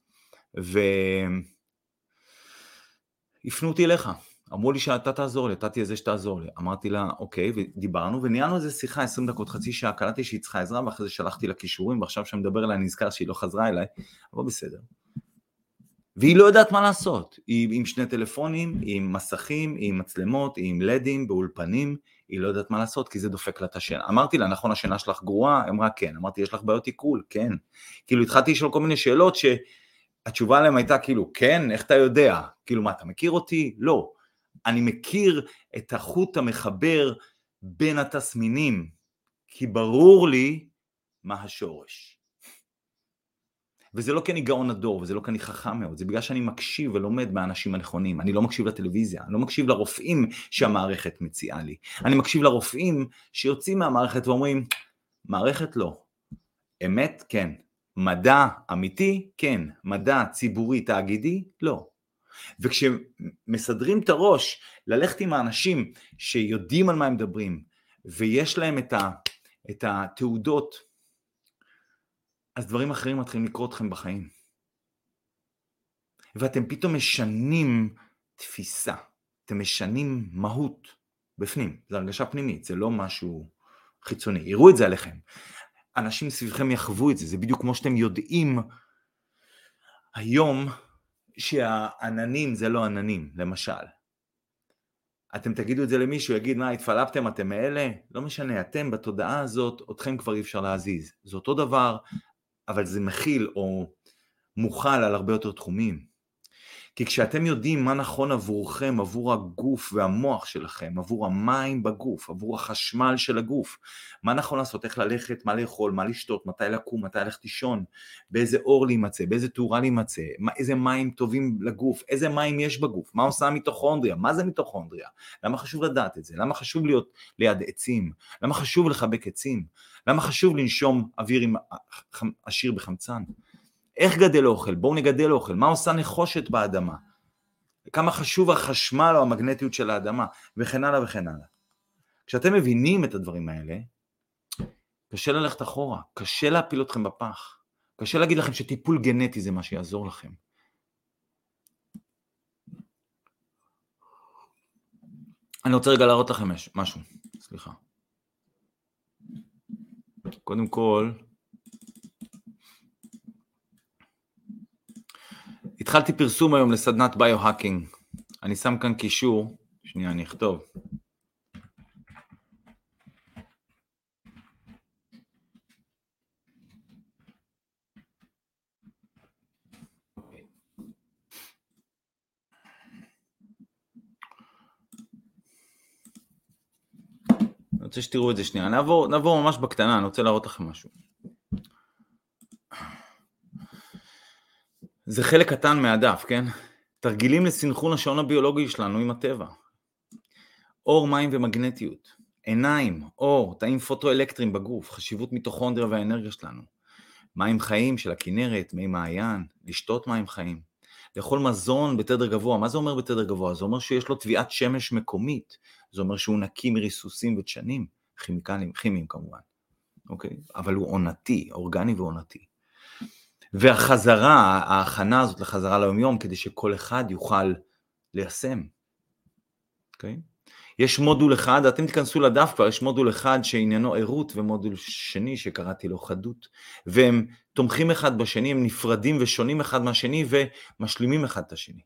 והפנו אותי אליך. אמרו לי שאתה תעזור לי, אתה תהיה זה שתעזור לי. אמרתי לה, אוקיי, ודיברנו, וניהלנו איזה שיחה, עשרים דקות, חצי שעה, קלטתי שהיא צריכה עזרה, ואחרי זה שלחתי לה קישורים, ועכשיו שאני מדבר אליי, נזכר שהיא לא חזרה אליי, אבל בסדר. והיא לא יודעת מה לעשות, היא עם שני טלפונים, עם מסכים, עם מצלמות, עם לדים, באולפנים, היא לא יודעת מה לעשות, כי זה דופק לה את השינה. אמרתי לה, נכון, השינה שלך גרועה? אמרה, כן. אמרתי, יש לך בעיות עיכול? כן. כאילו, התחלתי לשאול כל מיני שאלות שהתשובה עליהם הייתה, כאילו, כן, איך אתה יודע? כאילו, מה, אתה מכיר אותי? לא. אני מכיר את החוט המחבר בין התסמינים, כי ברור לי מה השורש. וזה לא כי אני גאון הדור, וזה לא כי אני חכם מאוד, זה בגלל שאני מקשיב ולומד מהאנשים הנכונים. אני לא מקשיב לטלוויזיה, אני לא מקשיב לרופאים שהמערכת מציעה לי. אני מקשיב לרופאים שיוצאים מהמערכת ואומרים, מערכת לא. אמת? כן. מדע אמיתי? כן. מדע ציבורי תאגידי? לא. וכשמסדרים את הראש, ללכת עם האנשים שיודעים על מה הם מדברים, ויש להם את, ה, את התעודות, אז דברים אחרים מתחילים לקרות לכם בחיים. ואתם פתאום משנים תפיסה, אתם משנים מהות בפנים, זו הרגשה פנימית, זה לא משהו חיצוני, יראו את זה עליכם. אנשים סביבכם יחוו את זה, זה בדיוק כמו שאתם יודעים היום שהעננים זה לא עננים, למשל. אתם תגידו את זה למישהו, יגיד, מה, התפלפתם, אתם מאלה? לא משנה, אתם בתודעה הזאת, אתכם כבר אי אפשר להזיז. זה אותו דבר, אבל זה מכיל או מוכל על הרבה יותר תחומים. כי כשאתם יודעים מה נכון עבורכם, עבור הגוף והמוח שלכם, עבור המים בגוף, עבור החשמל של הגוף, מה נכון לעשות, איך ללכת, מה לאכול, מה לשתות, מתי לקום, מתי ללכת לישון, באיזה אור להימצא, באיזה תאורה להימצא, איזה מים טובים לגוף, איזה מים יש בגוף, מה עושה מיטוכונדריה, מה זה מיטוכונדריה, למה חשוב לדעת את זה, למה חשוב להיות ליד עצים, למה חשוב לחבק עצים, למה חשוב לנשום אוויר עם עשיר בחמצן, איך גדל אוכל? בואו נגדל אוכל. מה עושה נחושת באדמה? כמה חשוב החשמל או המגנטיות של האדמה, וכן הלאה וכן הלאה. כשאתם מבינים את הדברים האלה, קשה ללכת אחורה, קשה להפיל אתכם בפח, קשה להגיד לכם שטיפול גנטי זה מה שיעזור לכם. אני רוצה רגע להראות לכם משהו, סליחה. קודם כל, התחלתי פרסום היום לסדנת ביו-האקינג. אני שם כאן קישור, שנייה אני אכתוב. אני רוצה שתראו את זה שנייה. נעבור, נעבור ממש בקטנה, אני רוצה להראות לכם משהו. זה חלק קטן מהדף, כן? תרגילים לסנכרון השעון הביולוגי שלנו עם הטבע. אור, מים ומגנטיות. עיניים, אור, תאים פוטואלקטריים בגוף, חשיבות מיטוכונדריה והאנרגיה שלנו. מים חיים של הכינרת, מי מעיין, לשתות מים חיים. לאכול מזון בתדר גבוה. מה זה אומר בתדר גבוה? זה אומר שיש לו טביעת שמש מקומית. זה אומר שהוא נקי מריסוסים ודשנים, כימיקלים, כימיים כמובן. אוקיי? אבל הוא עונתי, אורגני ועונתי. והחזרה, ההכנה הזאת לחזרה ליום יום, כדי שכל אחד יוכל ליישם. אוקיי? יש מודול אחד, אתם תיכנסו לדף כבר, יש מודול אחד שעניינו עירות, ומודול שני שקראתי לו חדות, והם תומכים אחד בשני, הם נפרדים ושונים אחד מהשני, ומשלימים אחד את השני.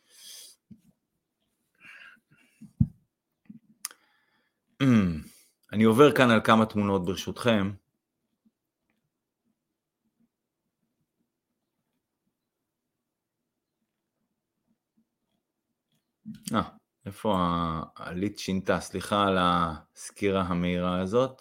אני עובר כאן על כמה תמונות ברשותכם. אה, איפה העלית שינתה? סליחה על הסקירה המהירה הזאת.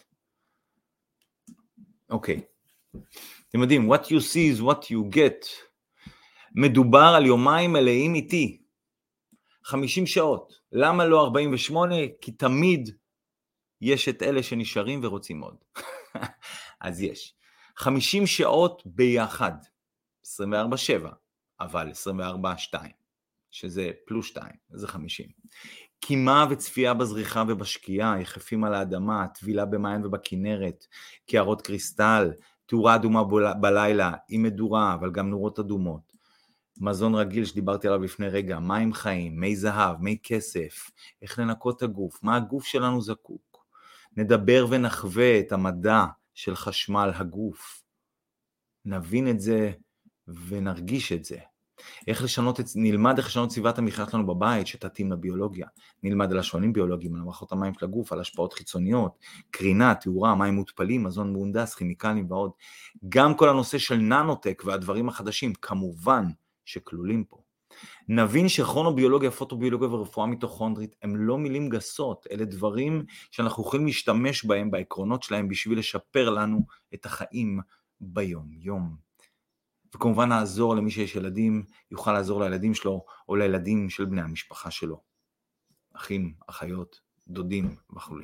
אוקיי. אתם יודעים, what you see is what you get. מדובר על יומיים מלאים איתי. חמישים שעות. למה לא ארבעים ושמונה? כי תמיד יש את אלה שנשארים ורוצים עוד. אז יש. חמישים שעות ביחד. עשרים וארבע שבע, אבל עשרים וארבע שתיים. שזה פלוס שתיים, זה חמישים. קימה וצפייה בזריחה ובשקיעה, יחפים על האדמה, טבילה במים ובכנרת, קערות קריסטל, תאורה אדומה בלילה, עם מדורה, אבל גם נורות אדומות. מזון רגיל שדיברתי עליו לפני רגע, מים חיים, מי זהב, מי כסף, איך לנקות הגוף, מה הגוף שלנו זקוק. נדבר ונחווה את המדע של חשמל הגוף. נבין את זה ונרגיש את זה. איך לשנות, נלמד איך לשנות סביבת המחיה שלנו בבית שתתאים לביולוגיה. נלמד על השעונים ביולוגיים, על מערכות המים של הגוף, על השפעות חיצוניות, קרינה, תאורה, מים מותפלים, מזון מהונדס, כימיקלים ועוד. גם כל הנושא של ננוטק והדברים החדשים, כמובן שכלולים פה. נבין שכרונוביולוגיה, פוטוביולוגיה ורפואה מיטוכונדרית הם לא מילים גסות, אלה דברים שאנחנו יכולים להשתמש בהם בעקרונות שלהם בשביל לשפר לנו את החיים ביום יום. וכמובן נעזור למי שיש ילדים, יוכל לעזור לילדים שלו או לילדים של בני המשפחה שלו. אחים, אחיות, דודים וכו'.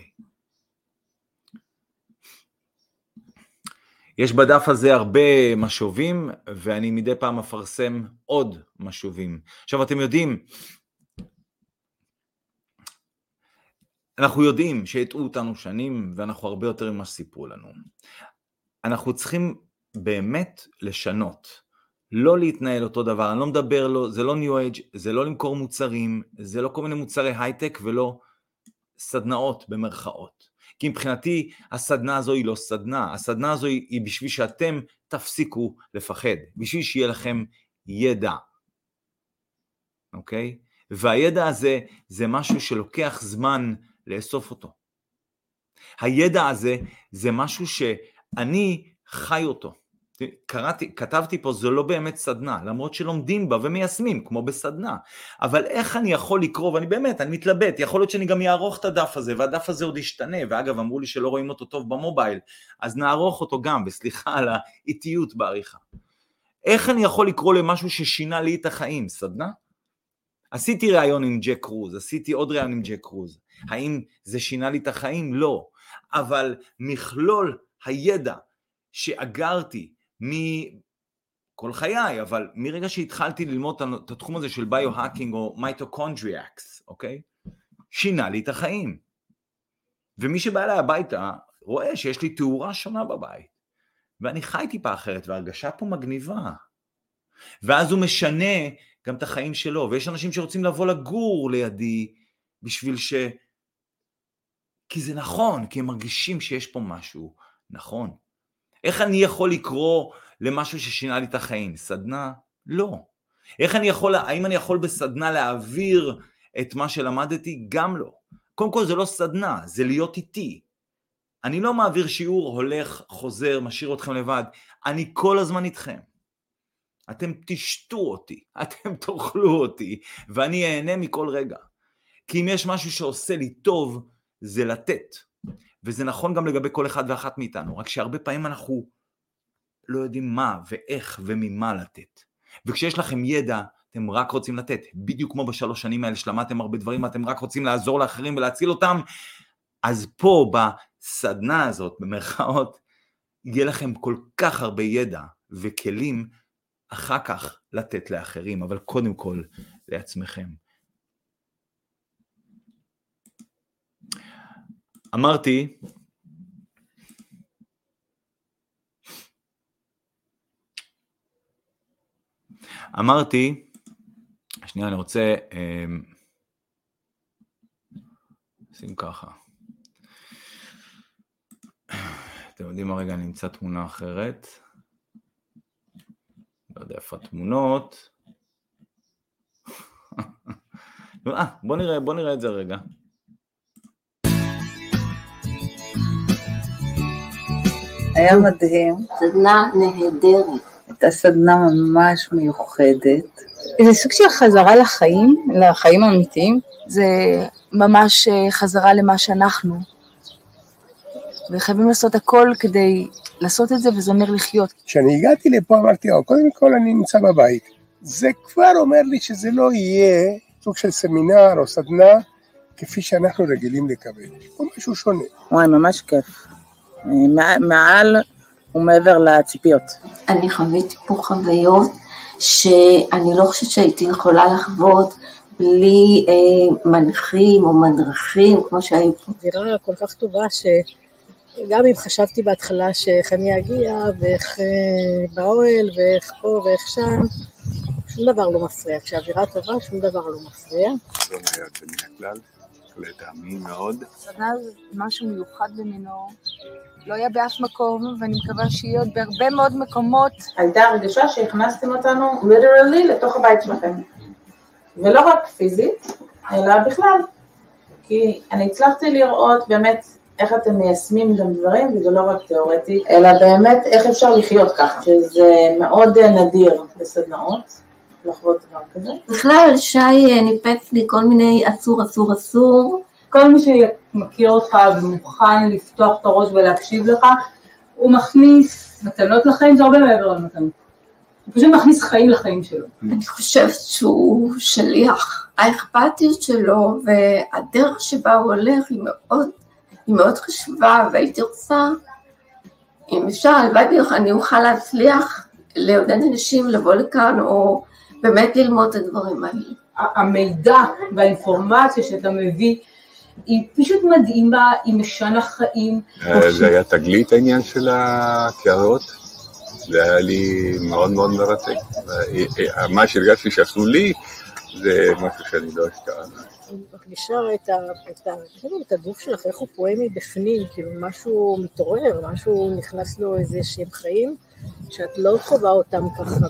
יש בדף הזה הרבה משובים, ואני מדי פעם אפרסם עוד משובים. עכשיו אתם יודעים, אנחנו יודעים שהטעו אותנו שנים, ואנחנו הרבה יותר ממה שסיפרו לנו. אנחנו צריכים באמת לשנות, לא להתנהל אותו דבר. אני לא מדבר לו, זה לא ניו אייג', זה לא למכור מוצרים, זה לא כל מיני מוצרי הייטק ולא סדנאות במרכאות. כי מבחינתי הסדנה הזו היא לא סדנה, הסדנה הזו היא, היא בשביל שאתם תפסיקו לפחד, בשביל שיהיה לכם ידע. אוקיי? והידע הזה זה משהו שלוקח זמן לאסוף אותו. הידע הזה זה משהו שאני חי אותו. קראתי, כתבתי פה, זה לא באמת סדנה, למרות שלומדים בה ומיישמים, כמו בסדנה. אבל איך אני יכול לקרוא, ואני באמת, אני מתלבט, יכול להיות שאני גם יערוך את הדף הזה, והדף הזה עוד ישתנה, ואגב, אמרו לי שלא רואים אותו טוב במובייל, אז נערוך אותו גם, וסליחה על האיטיות בעריכה. איך אני יכול לקרוא למשהו ששינה לי את החיים? סדנה? עשיתי ראיון עם ג'ק קרוז, עשיתי עוד ראיון עם ג'ק קרוז. האם זה שינה לי את החיים? לא. אבל מכלול הידע שאגרתי מכל חיי, אבל מרגע שהתחלתי ללמוד את התחום הזה של ביו-האקינג או מיטוקונדריאקס, אוקיי? שינה לי את החיים. ומי שבא אליי הביתה רואה שיש לי תאורה שונה בבית. ואני חי טיפה אחרת, והרגשה פה מגניבה. ואז הוא משנה גם את החיים שלו, ויש אנשים שרוצים לבוא לגור לידי, בשביל ש... כי זה נכון, כי הם מרגישים שיש פה משהו נכון. איך אני יכול לקרוא למשהו ששינה לי את החיים? סדנה? לא. איך אני יכול, האם אני יכול בסדנה להעביר את מה שלמדתי? גם לא. קודם כל זה לא סדנה, זה להיות איתי. אני לא מעביר שיעור, הולך, חוזר, משאיר אתכם לבד. אני כל הזמן איתכם. אתם תשתו אותי, אתם תאכלו אותי, ואני אהנה מכל רגע. כי אם יש משהו שעושה לי טוב, זה לתת. וזה נכון גם לגבי כל אחד ואחת מאיתנו, רק שהרבה פעמים אנחנו לא יודעים מה ואיך וממה לתת. וכשיש לכם ידע, אתם רק רוצים לתת. בדיוק כמו בשלוש שנים האלה שלמדתם הרבה דברים, אתם רק רוצים לעזור לאחרים ולהציל אותם. אז פה בסדנה הזאת, במרכאות, יהיה לכם כל כך הרבה ידע וכלים אחר כך לתת לאחרים, אבל קודם כל לעצמכם. אמרתי, אמרתי, שנייה אני רוצה, שים ככה. אתם יודעים מה, רגע, נמצא תמונה אחרת. לא יודע איפה התמונות. אה, בוא נראה, בוא נראה את זה רגע. היה מדהים. סדנה נהדרת. הייתה סדנה ממש מיוחדת. זה סוג של חזרה לחיים, לחיים האמיתיים. זה ממש חזרה למה שאנחנו. וחייבים לעשות הכל כדי לעשות את זה, וזה אומר לחיות. כשאני הגעתי לפה אמרתי, או, קודם כל אני נמצא בבית. זה כבר אומר לי שזה לא יהיה סוג של סמינר או סדנה, כפי שאנחנו רגילים לקבל. או משהו שונה. וואי, ממש כיף. מעל ומעבר לציפיות. אני חוויתי פה חוויות שאני לא חושבת שהייתי יכולה לחוות בלי אה, מנחים או מדרכים, כמו שהיו פה. זירה כל כך טובה שגם אם חשבתי בהתחלה שאיך אני אגיע, ואיך אה, באוהל, ואיך פה ואיך שם, שום דבר לא מפריע. כשהאווירה טובה, שום דבר לא מפריע. לא היה בדרך כלל, לטעמי מאוד. סדנה זה משהו מיוחד במינו, לא היה באף מקום, ואני מקווה שיהיה עוד בהרבה מאוד מקומות. הייתה הרגשה שהכנסתם אותנו literally לתוך הבית שלכם. ולא רק פיזית, אלא בכלל. כי אני הצלחתי לראות באמת איך אתם מיישמים גם דברים, וזה לא רק תיאורטי, אלא באמת איך אפשר לחיות ככה, שזה מאוד נדיר בסדנאות, לחוות דבר כזה. בכלל שי ניפץ לי כל מיני אסור, אסור, אסור. כל מי שמכיר אותך ומוכן לפתוח את הראש ולהקשיב לך, הוא מכניס מתנות לחיים, זה הרבה מעבר למתנות. הוא פשוט מכניס חיים לחיים שלו. אני חושבת שהוא שליח. האכפתיות שלו והדרך שבה הוא הולך היא מאוד, היא מאוד חשובה, והייתי רוצה, אם אפשר, הלוואי אני אוכל להצליח לעודד אנשים לבוא לכאן, או באמת ללמוד את הדברים האלה. המידע והאינפורמציה שאתה מביא, היא פשוט מדהימה, היא משנה חיים. זה היה תגלית העניין של הקערות, זה היה לי מאוד מאוד מרתק. מה שהרגשתי שעשו לי, זה משהו שאני לא אשכח. אני מרגישה את הגוף שלך, איך הוא פועם מבפנים, כאילו משהו מתעורר, משהו נכנס לו איזה שהם חיים, שאת לא חווה אותם ככה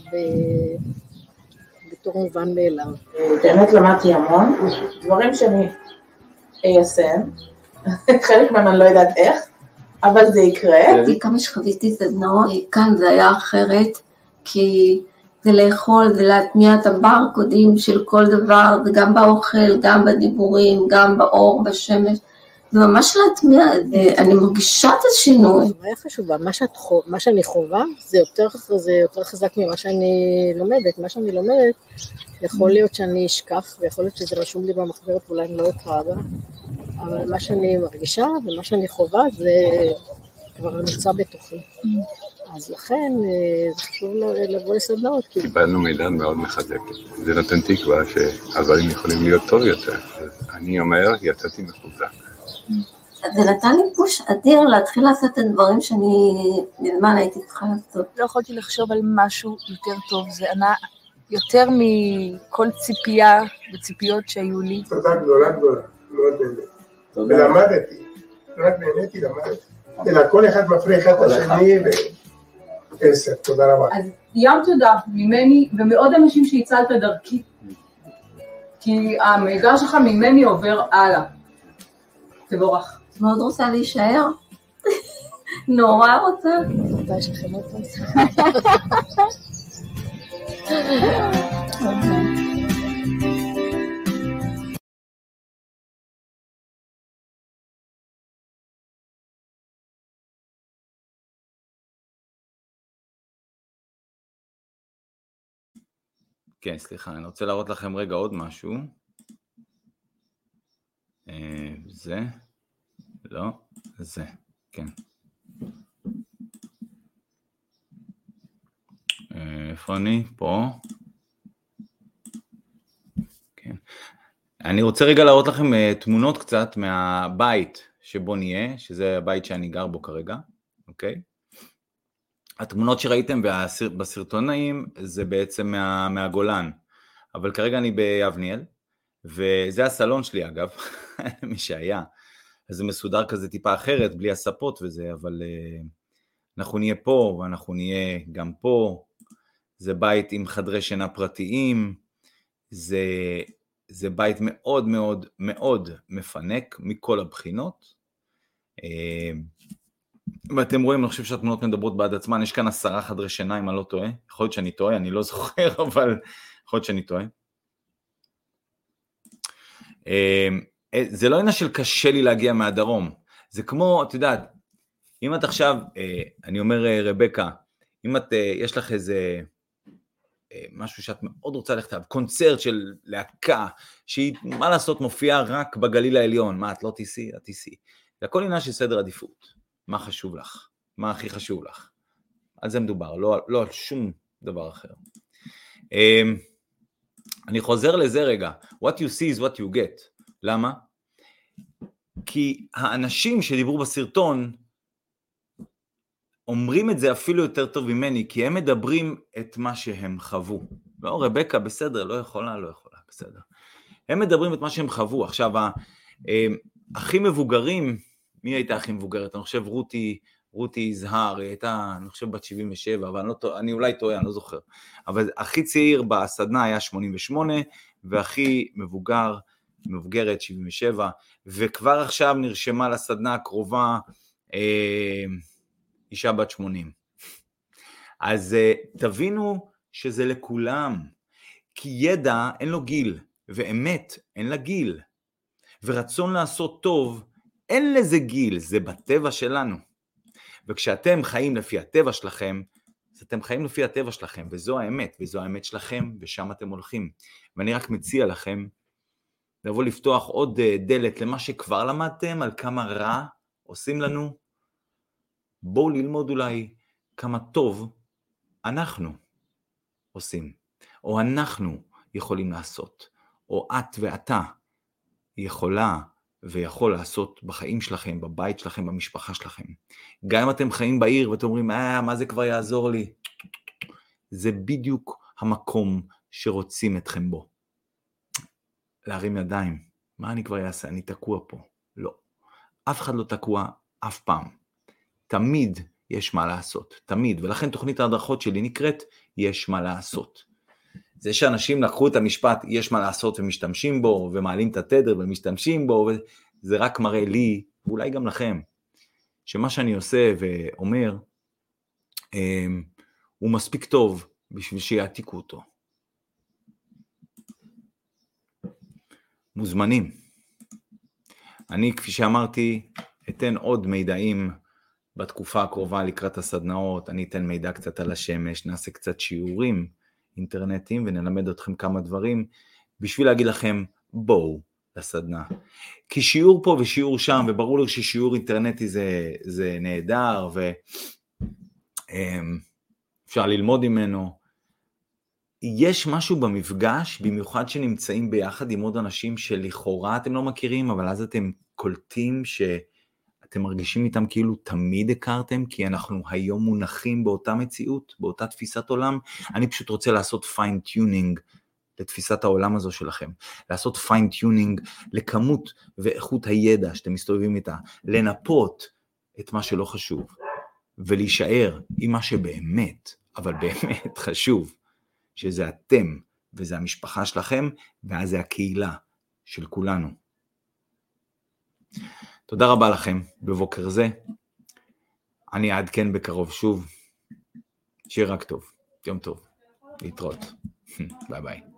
בתור מובן מאליו. באמת למדתי המון, דברים שאני איישם, חלק מהם אני לא יודעת איך, אבל זה יקרה. כמה שחוויתי סדנאות, כאן זה היה אחרת, כי זה לאכול, זה להטמיע את הברקודים של כל דבר, זה גם באוכל, גם בדיבורים, גם באור, בשמש, זה ממש להטמיע את זה, אני מרגישה את השינוי. זה היה חשובה, מה, שאת, מה שאני חובה, זה יותר, זה יותר חזק ממה שאני לומדת, מה שאני לומדת, יכול להיות שאני אשכח, ויכול להיות שזה רשום לי במחברת, ואולי אני לא אקרא בה, אבל מה שאני מרגישה, ומה שאני חובה, זה כבר נמצא בתוכי. אז לכן, זה חשוב לבוא לסדנאות. קיבלנו מידע מאוד מחזק. זה נותן תקווה שהדברים יכולים להיות טוב יותר. אני אומר, יצאתי מחוזק. זה נתן לי פוש אדיר להתחיל לעשות את הדברים שאני מזמן הייתי צריכה לעשות. לא יכולתי לחשוב על משהו יותר טוב, זה ענה יותר מכל ציפייה וציפיות שהיו לי. תודה גדולה גדולה, מאוד נהנית. ולמדתי, רק נהניתי, למדתי. אלא כל אחד מפריע אחד את השני ועשר, תודה רבה. אז ים תודה ממני ומעוד אנשים שהצלת דרכי, כי המידע שלך ממני עובר הלאה. תבורך. מאוד רוצה להישאר. נורא רוצה. אתה יש לכם אותו. כן, סליחה, אני רוצה להראות לכם רגע עוד משהו. זה, לא, זה, כן. איפה אני? פה. כן. אני רוצה רגע להראות לכם תמונות קצת מהבית שבו נהיה, שזה הבית שאני גר בו כרגע, אוקיי? התמונות שראיתם בסרטונים זה בעצם מה, מהגולן, אבל כרגע אני ביבניאל, וזה הסלון שלי אגב, מי שהיה, אז זה מסודר כזה טיפה אחרת, בלי הספות וזה, אבל uh, אנחנו נהיה פה, ואנחנו נהיה גם פה, זה בית עם חדרי שינה פרטיים, זה, זה בית מאוד מאוד מאוד מפנק מכל הבחינות, uh, ואתם רואים, אני חושב שהתמונות מדברות בעד עצמן, יש כאן עשרה חדרי שינה, אם אני לא טועה, יכול להיות שאני טועה, אני לא זוכר, אבל יכול להיות שאני טועה. זה לא עניין של קשה לי להגיע מהדרום, זה כמו, את יודעת, אם את עכשיו, אני אומר רבקה, אם את, יש לך איזה משהו שאת מאוד רוצה ללכת עליו, קונצרט של להקה, שהיא, מה לעשות, מופיעה רק בגליל העליון, מה, את לא תיסי? את תיסי. זה הכל עניין של סדר עדיפות, מה חשוב לך, מה הכי חשוב לך, על זה מדובר, לא, לא על שום דבר אחר. אני חוזר לזה רגע, what you see is what you get, למה? כי האנשים שדיברו בסרטון, אומרים את זה אפילו יותר טוב ממני, כי הם מדברים את מה שהם חוו. לא, רבקה, בסדר, לא יכולה, לא יכולה, בסדר. הם מדברים את מה שהם חוו. עכשיו, הכי מבוגרים, מי הייתה הכי מבוגרת? אני חושב רותי, רותי יזהר, היא הייתה, אני חושב, בת שבעים ושבע, אבל אני, לא, אני אולי טועה, אני לא זוכר. אבל הכי צעיר בסדנה היה שמונים ושמונה, והכי מבוגר, מבוגרת שבעים ושבע, וכבר עכשיו נרשמה לסדנה הקרובה אה, אישה בת שמונים. אז אה, תבינו שזה לכולם, כי ידע אין לו גיל, ואמת אין לה גיל, ורצון לעשות טוב אין לזה גיל, זה בטבע שלנו. וכשאתם חיים לפי הטבע שלכם, אז אתם חיים לפי הטבע שלכם, וזו האמת, וזו האמת שלכם, ושם אתם הולכים. ואני רק מציע לכם, לבוא לפתוח עוד דלת למה שכבר למדתם, על כמה רע עושים לנו. בואו ללמוד אולי כמה טוב אנחנו עושים, או אנחנו יכולים לעשות, או את ואתה יכולה ויכול לעשות בחיים שלכם, בבית שלכם, במשפחה שלכם. גם אם אתם חיים בעיר ואתם אומרים, אה, מה זה כבר יעזור לי? זה בדיוק המקום שרוצים אתכם בו. להרים ידיים, מה אני כבר אעשה? אני תקוע פה. לא. אף אחד לא תקוע אף פעם. תמיד יש מה לעשות. תמיד. ולכן תוכנית ההדרכות שלי נקראת, יש מה לעשות. זה שאנשים לקחו את המשפט, יש מה לעשות ומשתמשים בו, ומעלים את התדר ומשתמשים בו, זה רק מראה לי, ואולי גם לכם, שמה שאני עושה ואומר, הוא מספיק טוב בשביל שיעתיקו אותו. מוזמנים. אני, כפי שאמרתי, אתן עוד מידעים בתקופה הקרובה לקראת הסדנאות, אני אתן מידע קצת על השמש, נעשה קצת שיעורים אינטרנטיים, ונלמד אתכם כמה דברים, בשביל להגיד לכם, בואו לסדנה. כי שיעור פה ושיעור שם, וברור לי ששיעור אינטרנטי זה, זה נהדר, ואפשר ללמוד ממנו, יש משהו במפגש, במיוחד שנמצאים ביחד עם עוד אנשים שלכאורה אתם לא מכירים, אבל אז אתם קולטים שאתם מרגישים איתם כאילו תמיד הכרתם, כי אנחנו היום מונחים באותה מציאות, באותה תפיסת עולם. אני פשוט רוצה לעשות פיין טיונינג לתפיסת העולם הזו שלכם, לעשות פיין טיונינג לכמות ואיכות הידע שאתם מסתובבים איתה, לנפות את מה שלא חשוב, ולהישאר עם מה שבאמת, אבל באמת חשוב, שזה אתם, וזה המשפחה שלכם, ואז זה הקהילה של כולנו. תודה רבה לכם בבוקר זה. אני אעדכן בקרוב שוב. שיהיה רק טוב. יום טוב. להתראות. ביי ביי.